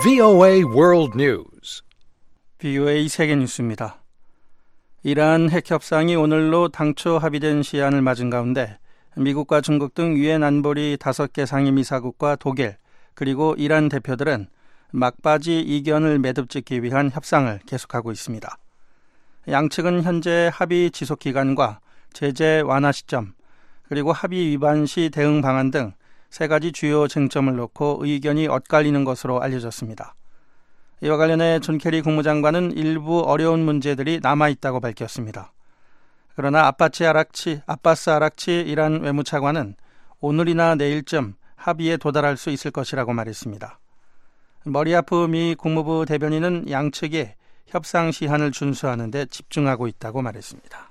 VOA World News. VOA 세계 뉴스입니다. 이란 핵 협상이 오늘로 당초 합의된 시한을 맞은 가운데 미국과 중국 등 유엔 안보리 5개 상임이사국과 독일 그리고 이란 대표들은 막바지 이견을 매듭짓기 위한 협상을 계속하고 있습니다. 양측은 현재 합의 지속 기간과 제재 완화 시점 그리고 합의 위반 시 대응 방안 등 3가지 주요 쟁점을 놓고 의견이 엇갈리는 것으로 알려졌습니다. 이와 관련해 존 케리 국무장관은 일부 어려운 문제들이 남아있다고 밝혔습니다. 그러나 아바스 아락치 이란 외무차관은 오늘이나 내일쯤 합의에 도달할 수 있을 것이라고 말했습니다. 머리아프 미 국무부 대변인은 양측이 협상 시한을 준수하는 데 집중하고 있다고 말했습니다.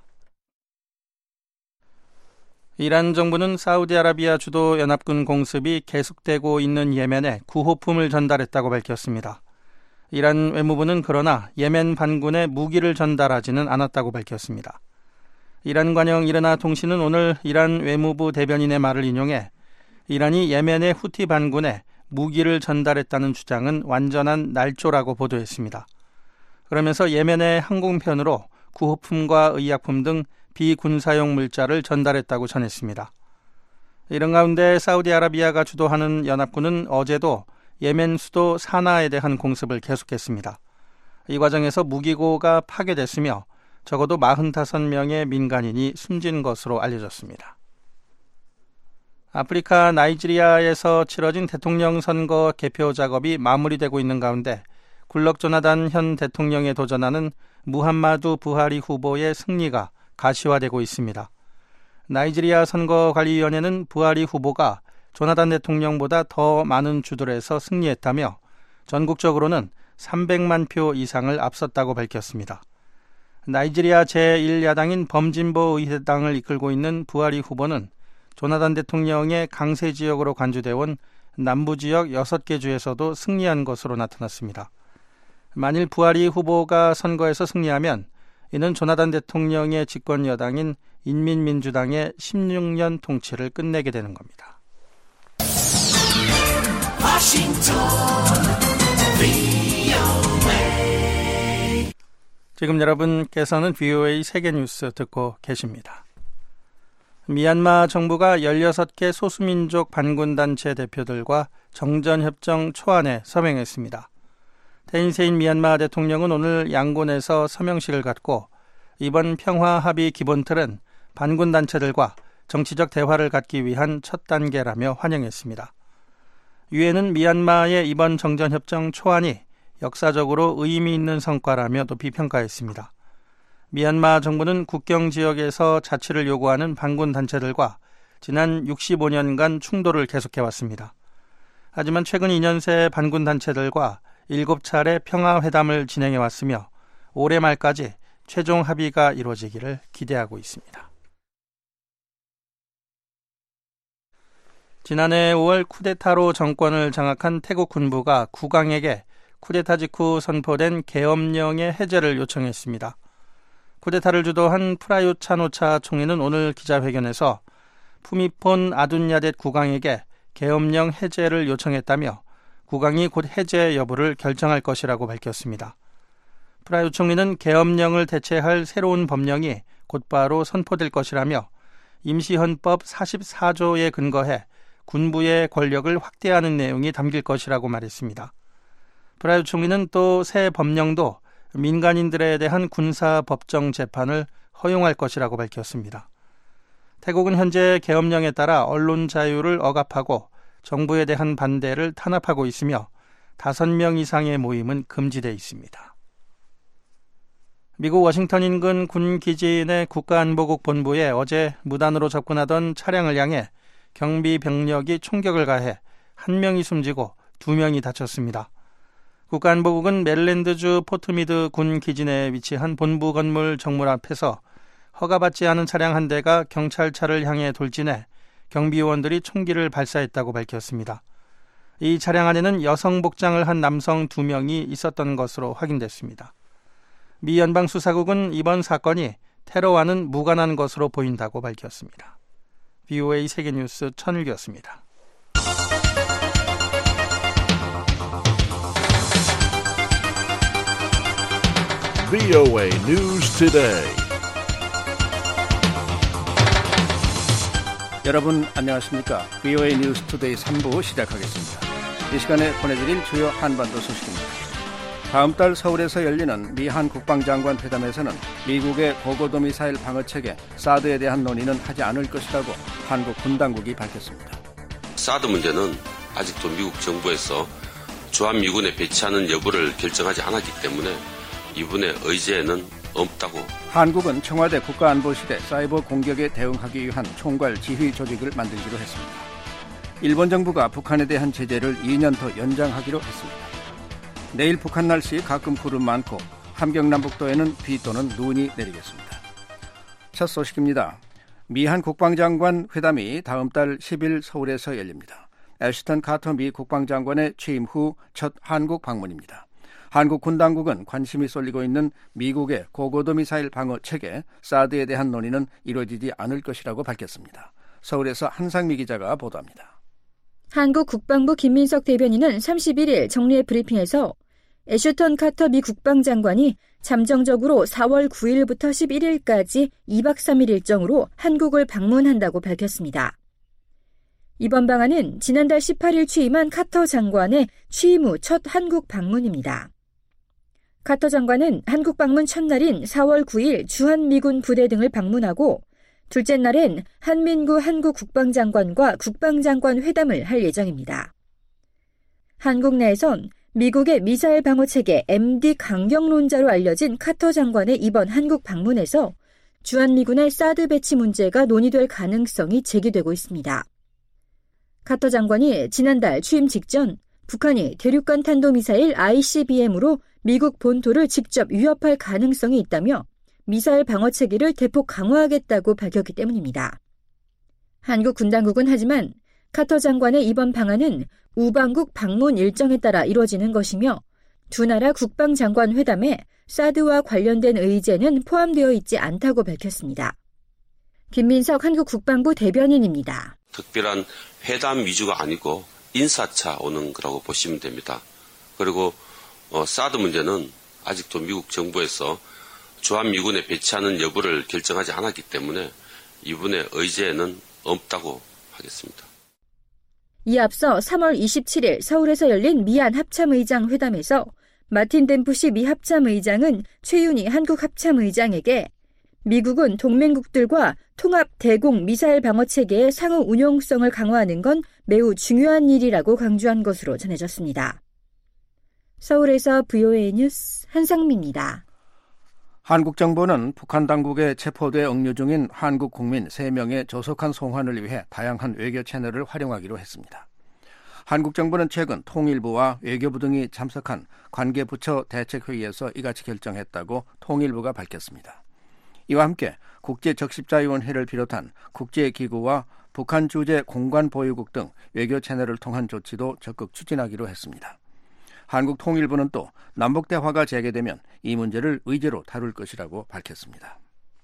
이란 정부는 사우디아라비아 주도 연합군 공습이 계속되고 있는 예멘에 구호품을 전달했다고 밝혔습니다. 이란 외무부는 그러나 예멘 반군에 무기를 전달하지는 않았다고 밝혔습니다. 이란 관영 이르나 통신은 오늘 이란 외무부 대변인의 말을 인용해 이란이 예멘의 후티 반군에 무기를 전달했다는 주장은 완전한 날조라고 보도했습니다. 그러면서 예멘의 항공편으로 구호품과 의약품 등 비군사용 물자를 전달했다고 전했습니다. 이런 가운데 사우디아라비아가 주도하는 연합군은 어제도 예멘 수도 사나에 대한 공습을 계속했습니다. 이 과정에서 무기고가 파괴됐으며 적어도 45명의 민간인이 숨진 것으로 알려졌습니다. 아프리카 나이지리아에서 치러진 대통령 선거 개표 작업이 마무리되고 있는 가운데 굴럭 조나단 현 대통령에 도전하는 무함마두 부하리 후보의 승리가 가시화되고 있습니다. 나이지리아 선거관리위원회는 부하리 후보가 조나단 대통령보다 더 많은 주들에서 승리했다며 전국적으로는 300만 표 이상을 앞섰다고 밝혔습니다. 나이지리아 제1야당인 범진보 의회당을 이끌고 있는 부하리 후보는 조나단 대통령의 강세 지역으로 간주되어 온 남부 지역 6개 주에서도 승리한 것으로 나타났습니다. 만일 부하리 후보가 선거에서 승리하면 이는 조나단 대통령의 집권 여당인 인민민주당의 16년 통치를 끝내게 되는 겁니다. 지금 여러분께서는 VOA 세계뉴스 듣고 계십니다. 미얀마 정부가 16개 소수민족 반군단체 대표들과 정전협정 초안에 서명했습니다. 테인세인 미얀마 대통령은 오늘 양곤에서 서명식을 갖고 이번 평화합의 기본틀은 반군단체들과 정치적 대화를 갖기 위한 첫 단계라며 환영했습니다. 유엔은 미얀마의 이번 정전협정 초안이 역사적으로 의미 있는 성과라며 높이 평가했습니다. 미얀마 정부는 국경 지역에서 자치를 요구하는 반군단체들과 지난 65년간 충돌을 계속해왔습니다. 하지만 최근 2년 새 반군단체들과 7차례 평화회담을 진행해왔으며 올해 말까지 최종 합의가 이루어지기를 기대하고 있습니다. 지난해 5월 쿠데타로 정권을 장악한 태국 군부가 국왕에게 쿠데타 직후 선포된 계엄령의 해제를 요청했습니다. 쿠데타를 주도한 프라윕 차노차 총리는 오늘 기자회견에서 푸미폰 아둔야뎃 국왕에게 계엄령 해제를 요청했다며 국왕이 곧 해제 여부를 결정할 것이라고 밝혔습니다. 프라윕 총리는 계엄령을 대체할 새로운 법령이 곧바로 선포될 것이라며 임시헌법 44조에 근거해 군부의 권력을 확대하는 내용이 담길 것이라고 말했습니다. 프라윕 총리는 또 새 법령도 민간인들에 대한 군사법정 재판을 허용할 것이라고 밝혔습니다. 태국은 현재 계엄령에 따라 언론 자유를 억압하고 정부에 대한 반대를 탄압하고 있으며 5명 이상의 모임은 금지되어 있습니다. 미국 워싱턴 인근 군 기지 내 국가안보국 본부에 어제 무단으로 접근하던 차량을 향해 경비 병력이 총격을 가해 1명이 숨지고 2명이 다쳤습니다. 국가안보국은 메릴랜드주 포트미드 군 기지 내에 위치한 본부 건물 정문 앞에서 허가받지 않은 차량 한 대가 경찰차를 향해 돌진해 경비요원들이 총기를 발사했다고 밝혔습니다. 이 차량 안에는 여성 복장을 한 남성 2명이 있었던 것으로 확인됐습니다. 미 연방수사국은 이번 사건이 테러와는 무관한 것으로 보인다고 밝혔습니다. VOA 세계뉴스 천일기였습니다. VOA News Today. 여러분 안녕하십니까? VOA 뉴스 투데이 3부 시작하겠습니다. 이 시간에 보내드릴 주요 한반도 소식입니다. 다음 달 서울에서 열리는 미한 국방장관 회담에서는 미국의 고고도미사일 방어체계 사드에 대한 논의는 하지 않을 것이라고 한국 군 당국이 밝혔습니다. 사드 문제는 아직도 미국 정부에서 주한미군에 배치하는 여부를 결정하지 않았기 때문에 이분의 의지에는 없다고. 한국은 청와대 국가안보실에 사이버 공격에 대응하기 위한 총괄 지휘 조직을 만들기로 했습니다. 일본 정부가 북한에 대한 제재를 2년 더 연장하기로 했습니다. 내일 북한 날씨 가끔 구름 많고 함경남북도에는 비 또는 눈이 내리겠습니다. 첫 소식입니다. 미한 국방장관 회담이 다음 달 10일 서울에서 열립니다. 애쉬턴 카터 미 국방장관의 취임 후 첫 한국 방문입니다. 한국 군 당국은 관심이 쏠리고 있는 미국의 고고도미사일 방어 체계 사드에 대한 논의는 이루어지지 않을 것이라고 밝혔습니다. 서울에서 한상미 기자가 보도합니다. 한국 국방부 김민석 대변인은 31일 정례 브리핑에서 애쉬턴 카터 미 국방장관이 잠정적으로 4월 9일부터 11일까지 2박 3일 일정으로 한국을 방문한다고 밝혔습니다. 이번 방안은 지난달 18일 취임한 카터 장관의 취임 후 첫 한국 방문입니다. 카터 장관은 한국 방문 첫날인 4월 9일 주한미군 부대 등을 방문하고 둘째 날엔 한민구 한국 국방장관과 국방장관 회담을 할 예정입니다. 한국 내에선 미국의 미사일 방어체계 MD 강경론자로 알려진 카터 장관의 이번 한국 방문에서 주한미군의 사드 배치 문제가 논의될 가능성이 제기되고 있습니다. 카터 장관이 지난달 취임 직전 북한이 대륙간 탄도미사일 ICBM으로 미국 본토를 직접 위협할 가능성이 있다며 미사일 방어체계를 대폭 강화하겠다고 밝혔기 때문입니다. 한국 군 당국은 하지만 카터 장관의 이번 방안은 우방국 방문 일정에 따라 이루어지는 것이며 두 나라 국방장관 회담에 사드와 관련된 의제는 포함되어 있지 않다고 밝혔습니다. 김민석 한국 국방부 대변인입니다. 특별한 회담 위주가 아니고 인사차 오는 거라고 보시면 됩니다. 그리고 사드 문제는 아직도 미국 정부에서 주한미군에 배치하는 여부를 결정하지 않았기 때문에 이분의 의지에는 없다고 하겠습니다. 이에 앞서 3월 27일 서울에서 열린 미한 합참의장 회담에서 마틴 댐프시 미 합참의장은 최윤희 한국 합참의장에게 미국은 동맹국들과 통합 대공 미사일 방어체계의 상호 운용성을 강화하는 건 매우 중요한 일이라고 강조한 것으로 전해졌습니다. 서울에서 VOA 뉴스 한상미입니다. 한국 정부는 북한 당국에 체포돼 억류 중인 한국 국민 3명의 조속한 송환을 위해 다양한 외교 채널을 활용하기로 했습니다. 한국 정부는 최근 통일부와 외교부 등이 참석한 관계부처 대책회의에서 이같이 결정했다고 통일부가 밝혔습니다. 이와 함께 국제적십자위원회를 비롯한 국제기구와 북한 주재 공관보유국 등 외교 채널을 통한 조치도 적극 추진하기로 했습니다. 한국 통일부는 또 남북대화가 재개되면 이 문제를 의제로 다룰 것이라고 밝혔습니다.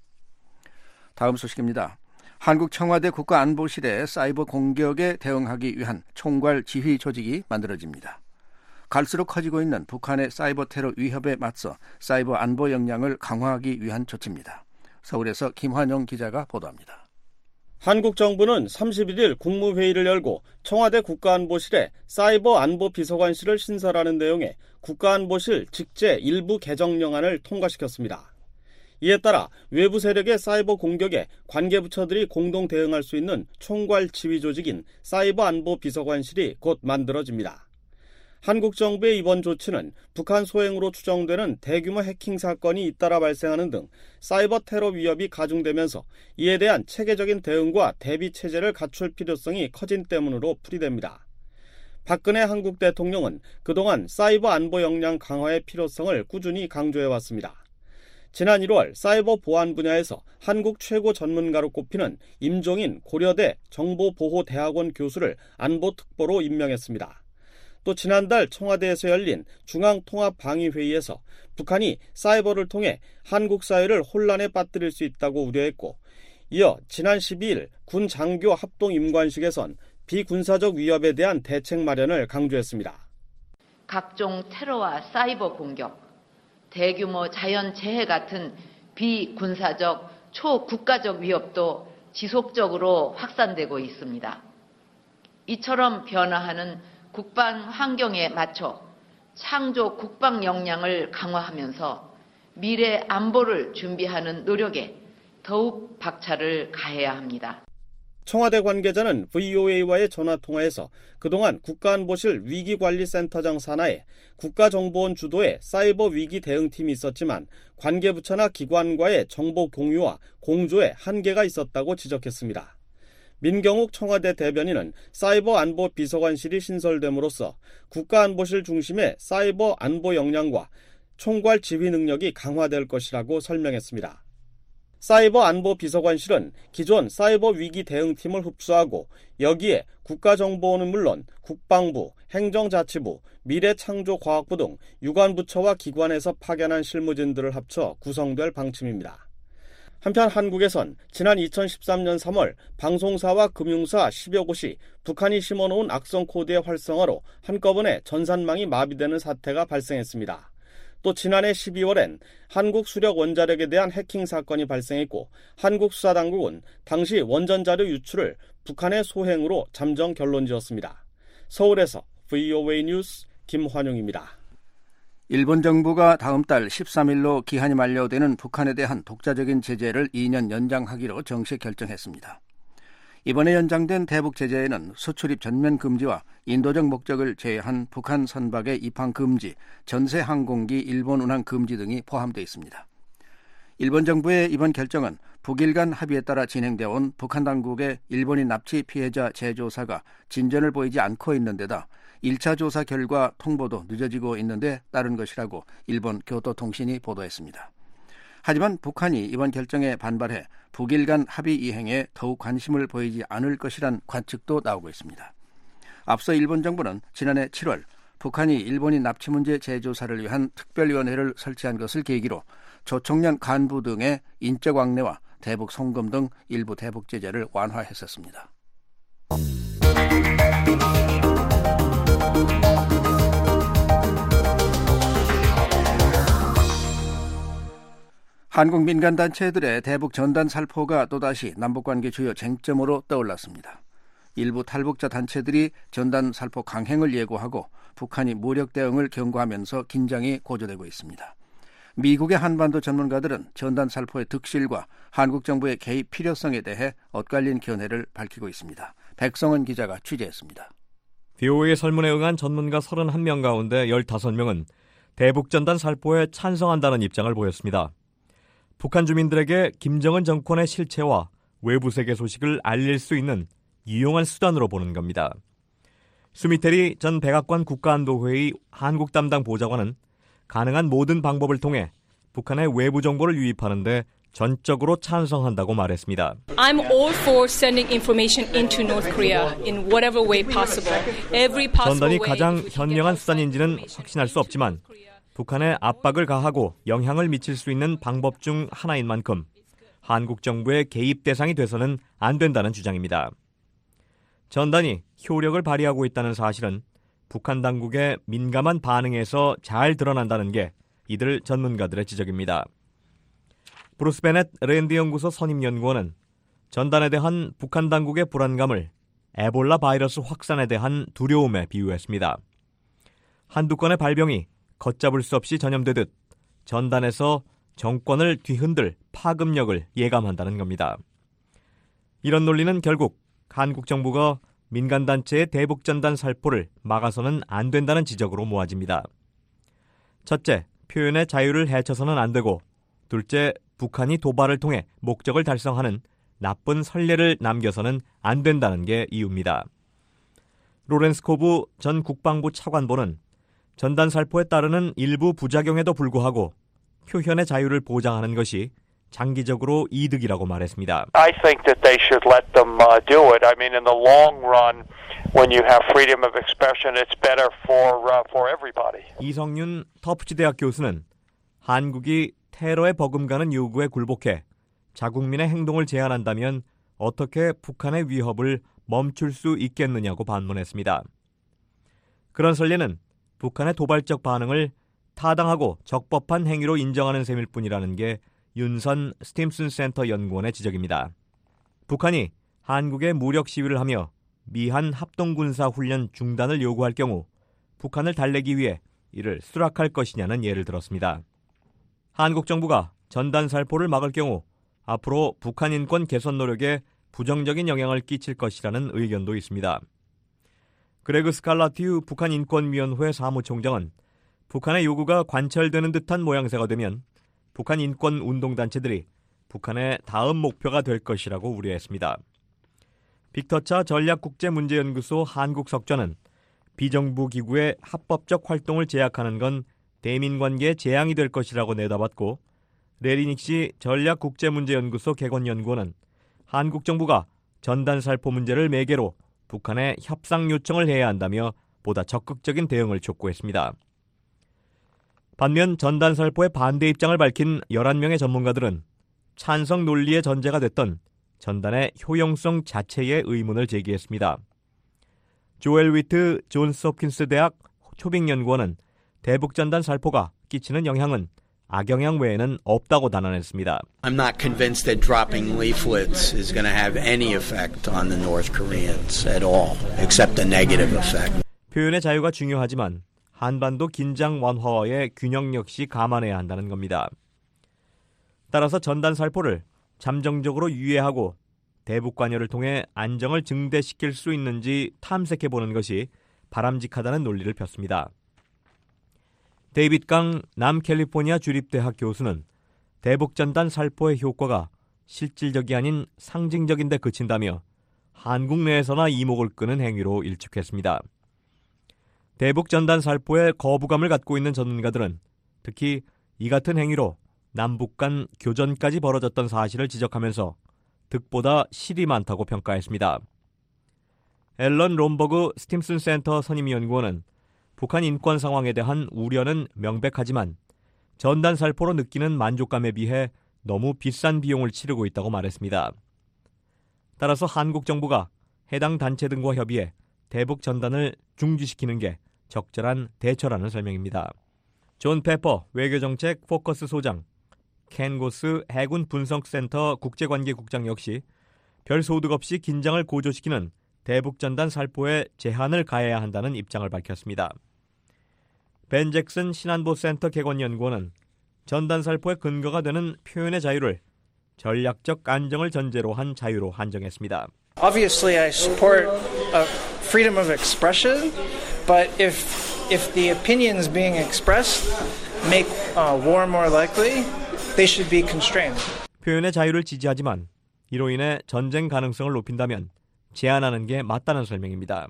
다음 소식입니다. 한국 청와대 국가안보실에 사이버 공격에 대응하기 위한 총괄 지휘 조직이 만들어집니다. 갈수록 커지고 있는 북한의 사이버 테러 위협에 맞서 사이버 안보 역량을 강화하기 위한 조치입니다. 서울에서 김환영 기자가 보도합니다. 한국 정부는 31일 국무회의를 열고 청와대 국가안보실에 사이버 안보 비서관실을 신설하는 내용의 국가안보실 직제 일부 개정령안을 통과시켰습니다. 이에 따라 외부 세력의 사이버 공격에 관계부처들이 공동 대응할 수 있는 총괄 지휘 조직인 사이버 안보 비서관실이 곧 만들어집니다. 한국 정부의 이번 조치는 북한 소행으로 추정되는 대규모 해킹 사건이 잇따라 발생하는 등 사이버 테러 위협이 가중되면서 이에 대한 체계적인 대응과 대비 체제를 갖출 필요성이 커진 때문으로 풀이됩니다. 박근혜 한국 대통령은 그동안 사이버 안보 역량 강화의 필요성을 꾸준히 강조해왔습니다. 지난 1월 사이버 보안 분야에서 한국 최고 전문가로 꼽히는 임종인 고려대 정보보호대학원 교수를 안보특보로 임명했습니다. 또 지난달 청와대에서 열린 중앙통합방위회의에서 북한이 사이버를 통해 한국 사회를 혼란에 빠뜨릴 수 있다고 우려했고, 이어 지난 12일 군 장교 합동 임관식에선 비군사적 위협에 대한 대책 마련을 강조했습니다. 각종 테러와 사이버 공격, 대규모 자연재해 같은 비군사적 초국가적 위협도 지속적으로 확산되고 있습니다. 이처럼 변화하는 국방 환경에 맞춰 창조 국방 역량을 강화하면서 미래 안보를 준비하는 노력에 더욱 박차를 가해야 합니다. 청와대 관계자는 VOA와의 전화통화에서 그동안 국가안보실 위기관리센터장 산하에 국가정보원 주도의 사이버 위기 대응팀이 있었지만 관계부처나 기관과의 정보 공유와 공조에 한계가 있었다고 지적했습니다. 민경욱 청와대 대변인은 사이버 안보 비서관실이 신설됨으로써 국가안보실 중심의 사이버 안보 역량과 총괄 지휘 능력이 강화될 것이라고 설명했습니다. 사이버 안보 비서관실은 기존 사이버 위기 대응팀을 흡수하고 여기에 국가정보원은 물론 국방부, 행정자치부, 미래창조과학부 등 유관부처와 기관에서 파견한 실무진들을 합쳐 구성될 방침입니다. 한편 한국에선 지난 2013년 3월 방송사와 금융사 10여 곳이 북한이 심어놓은 악성 코드의 활성화로 한꺼번에 전산망이 마비되는 사태가 발생했습니다. 또 지난해 12월엔 한국 수력 원자력에 대한 해킹 사건이 발생했고 한국 수사당국은 당시 원전자료 유출을 북한의 소행으로 잠정 결론지었습니다. 서울에서 VOA 뉴스 김환용입니다. 일본 정부가 다음 달 13일로 기한이 만료되는 북한에 대한 독자적인 제재를 2년 연장하기로 정식 결정했습니다. 이번에 연장된 대북 제재에는 수출입 전면 금지와 인도적 목적을 제외한 북한 선박의 입항 금지, 전세 항공기 일본 운항 금지 등이 포함되어 있습니다. 일본 정부의 이번 결정은 북일 간 합의에 따라 진행되어 온 북한 당국의 일본인 납치 피해자 재조사가 진전을 보이지 않고 있는 데다 1차 조사 결과 통보도 늦어지고 있는데 따른 것이라고 일본 교토통신이 보도했습니다. 하지만 북한이 이번 결정에 반발해 북일 간 합의 이행에 더욱 관심을 보이지 않을 것이란 관측도 나오고 있습니다. 앞서 일본 정부는 지난해 7월 북한이 일본인 납치 문제 재조사를 위한 특별위원회를 설치한 것을 계기로 조총련 간부 등의 인적 왕래와 대북 송금 등 일부 대북 제재를 완화했었습니다. 한국 민간단체들의 대북 전단 살포가 또다시 남북관계 주요 쟁점으로 떠올랐습니다. 일부 탈북자 단체들이 전단 살포 강행을 예고하고 북한이 무력 대응을 경고하면서 긴장이 고조되고 있습니다. 미국의 한반도 전문가들은 전단 살포의 득실과 한국 정부의 개입 필요성에 대해 엇갈린 견해를 밝히고 있습니다. 백성은 기자가 취재했습니다. VOA 설문에 응한 전문가 31명 가운데 15명은 대북 전단 살포에 찬성한다는 입장을 보였습니다. 북한 주민들에게 김정은 정권의 실체와 외부 세계 소식을 알릴 수 있는 유용한 수단으로 보는 겁니다. 수미테리 전 백악관 국가안보회의 한국 담당 보좌관은 가능한 모든 방법을 통해 북한의 외부 정보를 유입하는 데 전적으로 찬성한다고 말했습니다. I'm all for sending information into North Korea in whatever way possible. Every possible 전단이 way. 가장 현명한 수단인지는 확신할 수 없지만 북한에 압박을 가하고 영향을 미칠 수 있는 방법 중 하나인 만큼 한국 정부의 개입 대상이 돼서는 안 된다는 주장입니다. 전단이 효력을 발휘하고 있다는 사실은 북한 당국의 민감한 반응에서 잘 드러난다는 게 이들 전문가들의 지적입니다. 브루스 베넷 랜드 연구소 선임 연구원은 전단에 대한 북한 당국의 불안감을 에볼라 바이러스 확산에 대한 두려움에 비유했습니다. 한두 건의 발병이 걷잡을 수 없이 전염되듯 전단에서 정권을 뒤흔들 파급력을 예감한다는 겁니다. 이런 논리는 결국 한국 정부가 민간단체의 대북전단 살포를 막아서는 안 된다는 지적으로 모아집니다. 첫째, 표현의 자유를 해쳐서는 안 되고 둘째, 북한이 도발을 통해 목적을 달성하는 나쁜 선례를 남겨서는 안 된다는 게 이유입니다. 로렌스 코브 전 국방부 차관보는 전단 살포에 따르는 일부 부작용에도 불구하고 표현의 자유를 보장하는 것이 장기적으로 이득이라고 말했습니다. I think that they should let them do it. I mean, in the long run, when you have freedom of expression, it's better for everybody. 이성윤 터프치 대학 교수는 한국이 테러에 버금가는 요구에 굴복해 자국민의 행동을 제한한다면 어떻게 북한의 위협을 멈출 수 있겠느냐고 반문했습니다. 그런 설례는 북한의 도발적 반응을 타당하고 적법한 행위로 인정하는 셈일 뿐이라는 게 윤선 스팀슨 센터 연구원의 지적입니다. 북한이 한국에 무력 시위를 하며 미한 합동군사 훈련 중단을 요구할 경우 북한을 달래기 위해 이를 수락할 것이냐는 예를 들었습니다. 한국 정부가 전단 살포를 막을 경우 앞으로 북한 인권 개선 노력에 부정적인 영향을 끼칠 것이라는 의견도 있습니다. 그레그 스칼라티우 북한 인권위원회 사무총장은 북한의 요구가 관철되는 듯한 모양새가 되면 북한 인권 운동단체들이 북한의 다음 목표가 될 것이라고 우려했습니다. 빅터차 전략국제문제연구소 한국석좌는 비정부 기구의 합법적 활동을 제약하는 건 대민관계에 재앙이 될 것이라고 내다봤고, 레리닉시 전략국제문제연구소 개건연구원은 한국 정부가 전단살포 문제를 매개로 북한에 협상 요청을 해야 한다며 보다 적극적인 대응을 촉구했습니다. 반면 전단살포에 반대 입장을 밝힌 11명의 전문가들은 찬성 논리의 전제가 됐던 전단의 효용성 자체에 의문을 제기했습니다. 조엘 위트 존스 홉킨스 대학 초빙연구원은 대북전단 살포가 끼치는 영향은 악영향 외에는 없다고 단언했습니다. I'm not convinced that dropping leaflets is going to have any effect on the North Koreans at all, except a negative effect. 표현의 자유가 중요하지만 한반도 긴장 완화와의 균형 역시 감안해야 한다는 겁니다. 따라서 전단 살포를 잠정적으로 유예하고 대북 관여를 통해 안정을 증대시킬 수 있는지 탐색해보는 것이 바람직하다는 논리를 폈습니다. 데이빗 강 남캘리포니아 주립대학 교수는 대북전단 살포의 효과가 실질적이 아닌 상징적인 데 그친다며 한국 내에서나 이목을 끄는 행위로 일축했습니다. 대북전단 살포에 거부감을 갖고 있는 전문가들은 특히 이 같은 행위로 남북 간 교전까지 벌어졌던 사실을 지적하면서 득보다 실이 많다고 평가했습니다. 앨런 롬버그 스팀슨 센터 선임연구원은 북한 인권 상황에 대한 우려는 명백하지만 전단 살포로 느끼는 만족감에 비해 너무 비싼 비용을 치르고 있다고 말했습니다. 따라서 한국 정부가 해당 단체 등과 협의해 대북 전단을 중지시키는 게 적절한 대처라는 설명입니다. 존 페퍼 외교정책 포커스 소장, 켄 고스 해군 분석센터 국제관계국장 역시 별 소득 없이 긴장을 고조시키는 대북전단 살포에 제한을 가해야 한다는 입장을 밝혔습니다. 벤 잭슨 신안보센터 개건연구원은 전단 살포의 근거가 되는 표현의 자유를 전략적 안정을 전제로 한 자유로 한정했습니다. Obviously, I support freedom of expression, but if the opinions being expressed make war more likely, they should be constrained. 표현의 자유를 지지하지만 이로 인해 전쟁 가능성을 높인다면 제한하는 게 맞다는 설명입니다.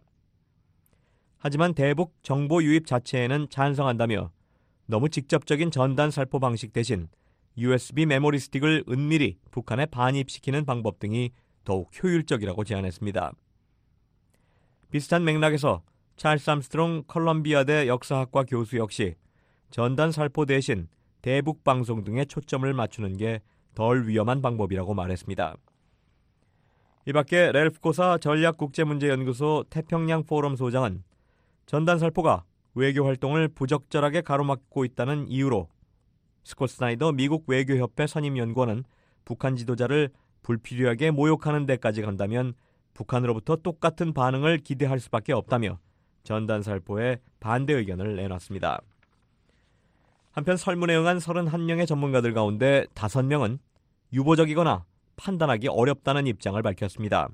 하지만 대북 정보 유입 자체에는 찬성한다며 너무 직접적인 전단 살포 방식 대신 USB 메모리 스틱을 은밀히 북한에 반입시키는 방법 등이 더욱 효율적이라고 제안했습니다. 비슷한 맥락에서 찰스 암스트롱 컬럼비아대 역사학과 교수 역시 전단 살포 대신 대북 방송 등에 초점을 맞추는 게 덜 위험한 방법이라고 말했습니다. 이 밖에 렐프 코사 전략국제문제연구소 태평양 포럼 소장은 전단 살포가 외교 활동을 부적절하게 가로막고 있다는 이유로 스콧 스나이더 미국 외교협회 선임연구원은 북한 지도자를 불필요하게 모욕하는 데까지 간다면 북한으로부터 똑같은 반응을 기대할 수밖에 없다며 전단 살포에 반대 의견을 내놨습니다. 한편 설문에 응한 31명의 전문가들 가운데 5명은 유보적이거나 판단하기 어렵다는 입장을 밝혔습니다.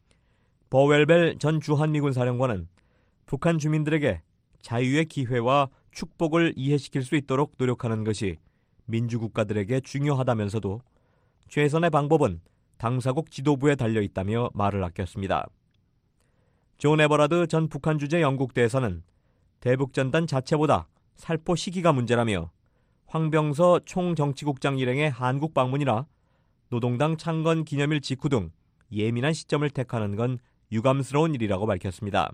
버웰벨 전 주한미군 사령관은 북한 주민들에게 자유의 기회와 축복을 이해시킬 수 있도록 노력하는 것이 민주국가들에게 중요하다면서도 최선의 방법은 당사국 지도부에 달려있다며 말을 아꼈습니다. 존 에버라드 전 북한 주재 영국 대사는 대북전단 자체보다 살포 시기가 문제라며 황병서 총정치국장 일행의 한국 방문이나 노동당 창건 기념일 직후 등 예민한 시점을 택하는 건 유감스러운 일이라고 밝혔습니다.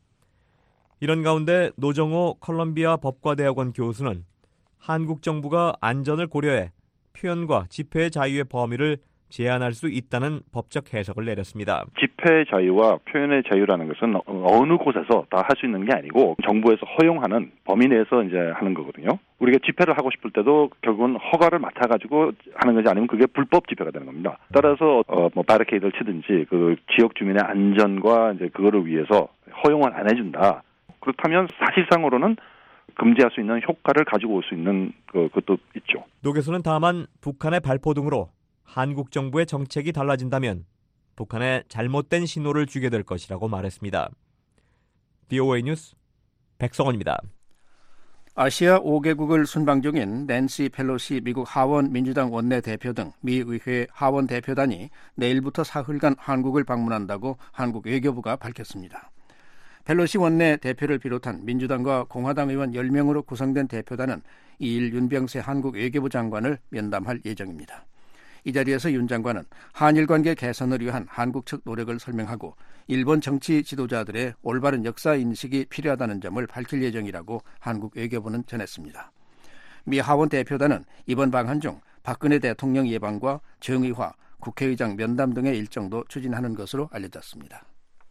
이런 가운데 노정호 컬럼비아 법과대학원 교수는 한국 정부가 안전을 고려해 표현과 집회의 자유의 범위를 제한할 수 있다는 법적 해석을 내렸습니다. 집회 자유와 표현의 자유라는 것은 어느 곳에서 다 할 수 있는 게 아니고 정부에서 허용하는 범위 내에서 이제 하는 거거든요. 우리가 집회를 하고 싶을 때도 결국은 허가를 맡아가지고 하는 것이 아니면 그게 불법 집회가 되는 겁니다. 따라서 바리케이드를 치든지 그 지역 주민의 안전과 이제 그거를 위해서 허용을 안 해준다. 그렇다면 사실상으로는 금지할 수 있는 효과를 가지고 올 수 있는 그것도 있죠. 노 교수는 다만 북한의 발포 등으로 한국 정부의 정책이 달라진다면 북한에 잘못된 신호를 주게 될 것이라고 말했습니다. VOA 뉴스 백성원입니다. 아시아 5개국을 순방 중인 낸시 펠로시 미국 하원 민주당 원내대표 등 미 의회 하원 대표단이 내일부터 사흘간 한국을 방문한다고 한국 외교부가 밝혔습니다. 펠로시 원내대표를 비롯한 민주당과 공화당 의원 10명으로 구성된 대표단은 2일 윤병세 한국 외교부 장관을 면담할 예정입니다. 이 자리에서 윤 장관은 한일 관계 개선을 위한 한국 측 노력을 설명하고 일본 정치 지도자들의 올바른 역사 인식이 필요하다는 점을 밝힐 예정이라고 한국 외교부는 전했습니다. 미 하원 대표단은 이번 방한 중 박근혜 대통령 예방과 정의화, 국회의장 면담 등의 일정도 추진하는 것으로 알려졌습니다.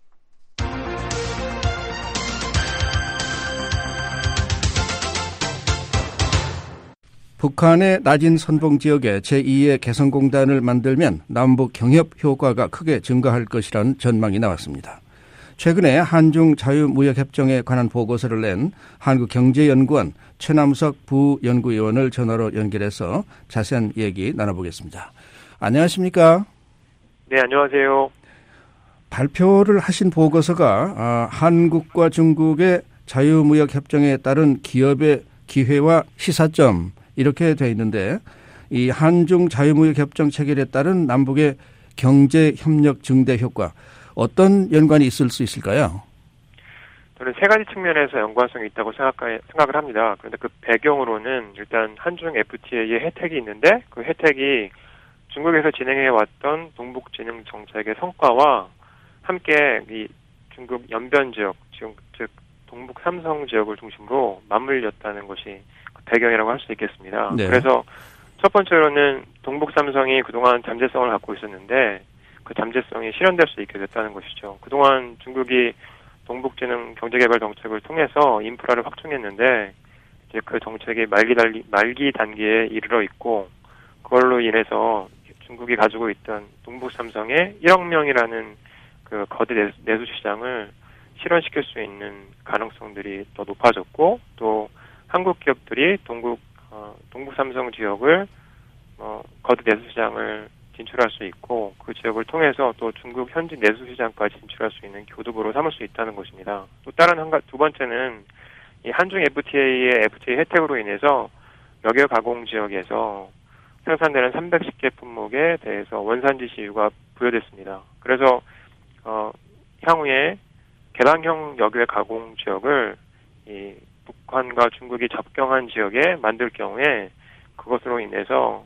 북한의 낮은 선봉 지역에 제2의 개성공단을 만들면 남북 경협 효과가 크게 증가할 것이라는 전망이 나왔습니다. 최근에 한중 자유무역협정에 관한 보고서를 낸 한국경제연구원 최남석 부연구위원을 전화로 연결해서 자세한 얘기 나눠보겠습니다. 안녕하십니까? 네, 안녕하세요. 발표를 하신 보고서가 한국과 중국의 자유무역협정에 따른 기업의 기회와 시사점 이렇게 되어 있는데 이 한중 자유무역협정 체결에 따른 남북의 경제협력 증대 효과 어떤 연관이 있을 수 있을까요? 저는 세 가지 측면에서 연관성이 있다고 생각을 합니다. 그런데 그 배경으로는 일단 한중 FTA의 혜택이 있는데 그 혜택이 중국에서 진행해왔던 동북진흥 정책의 성과와 함께 이 중국 연변 지역, 즉 동북 삼성 지역을 중심으로 맞물렸다는 것이 배경이라고 할 수 있겠습니다. 네. 그래서 첫 번째로는 동북 삼성이 그동안 잠재성을 갖고 있었는데 그 잠재성이 실현될 수 있게 됐다는 것이죠. 그동안 중국이 동북진흥 경제개발 정책을 통해서 인프라를 확충했는데 이제 그 정책이 말기 단계에 이르러 있고 그걸로 인해서 중국이 가지고 있던 동북 삼성의 1억 명이라는 그 거대 내수 시장을 실현시킬 수 있는 가능성들이 더 높아졌고 또 한국 기업들이 동북 삼성 지역을 거대 내수 시장을 진출할 수 있고 그 지역을 통해서 또 중국 현지 내수 시장까지 진출할 수 있는 교두보로 삼을 수 있다는 것입니다. 또 다른 두 번째는 이 한중 FTA의 FTA 혜택으로 인해서 여객 가공 지역에서 생산되는 310개 품목에 대해서 원산지 시효가 부여됐습니다. 그래서 향후에 개방형 여객 가공 지역을 이 북한과 중국이 접경한 지역에 만들 경우에 그것으로 인해서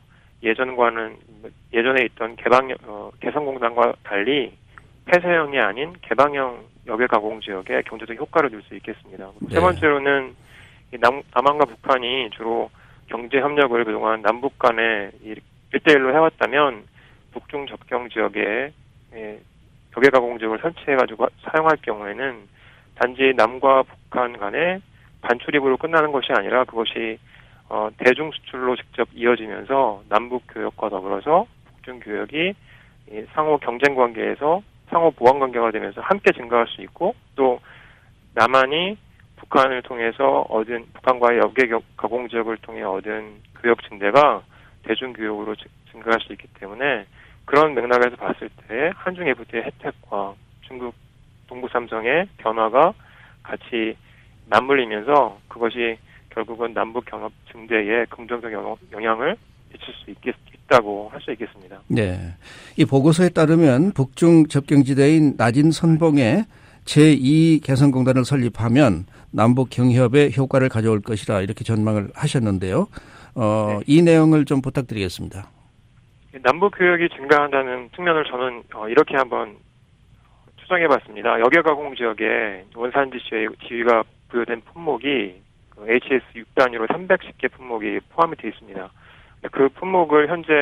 예전에 있던 개성공단과 달리 폐쇄형이 아닌 개방형 여객 가공 지역에 경제적 효과를 줄 수 있겠습니다. 네. 세 번째로는 남한과 북한이 주로 경제 협력을 그동안 남북 간에 1대1로 해왔다면 북중 접경 지역에 여객 가공 지역을 설치해가지고 사용할 경우에는 단지 남과 북한 간에 반출입으로 끝나는 것이 아니라 그것이 대중 수출로 직접 이어지면서 남북 교역과 더불어서 북중 교역이 상호 경쟁 관계에서 상호 보완 관계가 되면서 함께 증가할 수 있고 또 남한이 북한을 통해서 얻은 북한과의 여객 가공 지역을 통해 얻은 교역 증대가 대중 교역으로 증가할 수 있기 때문에 그런 맥락에서 봤을 때 한중 FTA의 혜택과 중국 동북 삼성의 변화가 같이 맞물리면서 그것이 결국은 남북 경협 증대에 긍정적 영향을 미칠 수 있다고 할 수 있겠습니다. 네, 이 보고서에 따르면 북중 접경지대인 낮은 선봉에 제2 개성공단을 설립하면 남북 경협에 효과를 가져올 것이라 이렇게 전망을 하셨는데요. 네. 이 내용을 좀 부탁드리겠습니다. 남북 교역이 증가한다는 측면을 저는 이렇게 한번 추정해봤습니다. 여객 가공 지역에 원산지 지위가 부여된 품목이 HS 6단위로 310개 품목이 포함이 되어 있습니다. 그 품목을 현재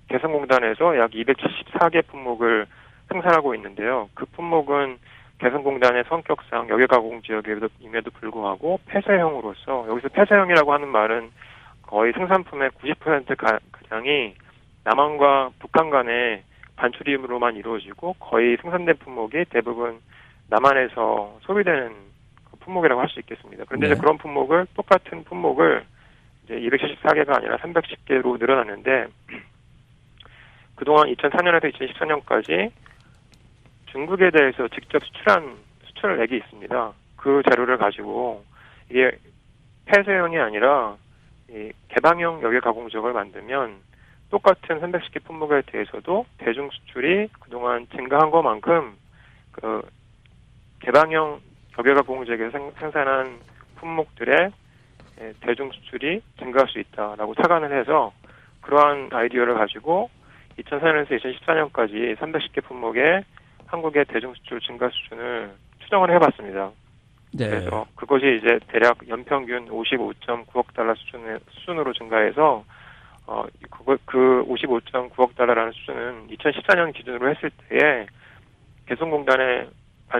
개성공단에서 약 274개 품목을 생산하고 있는데요. 그 품목은 개성공단의 성격상 역외가공 지역임에도 불구하고 폐쇄형으로서, 여기서 폐쇄형이라고 하는 말은 거의 생산품의 90%가량이 남한과 북한 간의 반출입으로만 이루어지고 거의 생산된 품목이 대부분 남한에서 소비되는 품목이라고 할 수 있겠습니다. 그런데 네. 이제 그런 품목을, 똑같은 품목을 이제 274개가 아니라 310개로 늘어났는데, 그동안 2004년에서 2014년까지 중국에 대해서 직접 수출한 액이 있습니다. 그 자료를 가지고 이게 폐쇄형이 아니라 이 개방형 역외가공지역을 만들면 똑같은 310개 품목에 대해서도 대중 수출이 그동안 증가한 것만큼 그 개방형 역외가공지역에서 생산한 품목들의 대중 수출이 증가할 수 있다라고 착안을 해서 그러한 아이디어를 가지고 2004년에서 2014년까지 310개 품목의 한국의 대중 수출 증가 수준을 추정을 해봤습니다. 네. 그래서 그것이 이제 대략 연평균 55.9억 달러 수준으로 증가해서 그 55.9억 달러라는 수준은 2014년 기준으로 했을 때에 개성공단의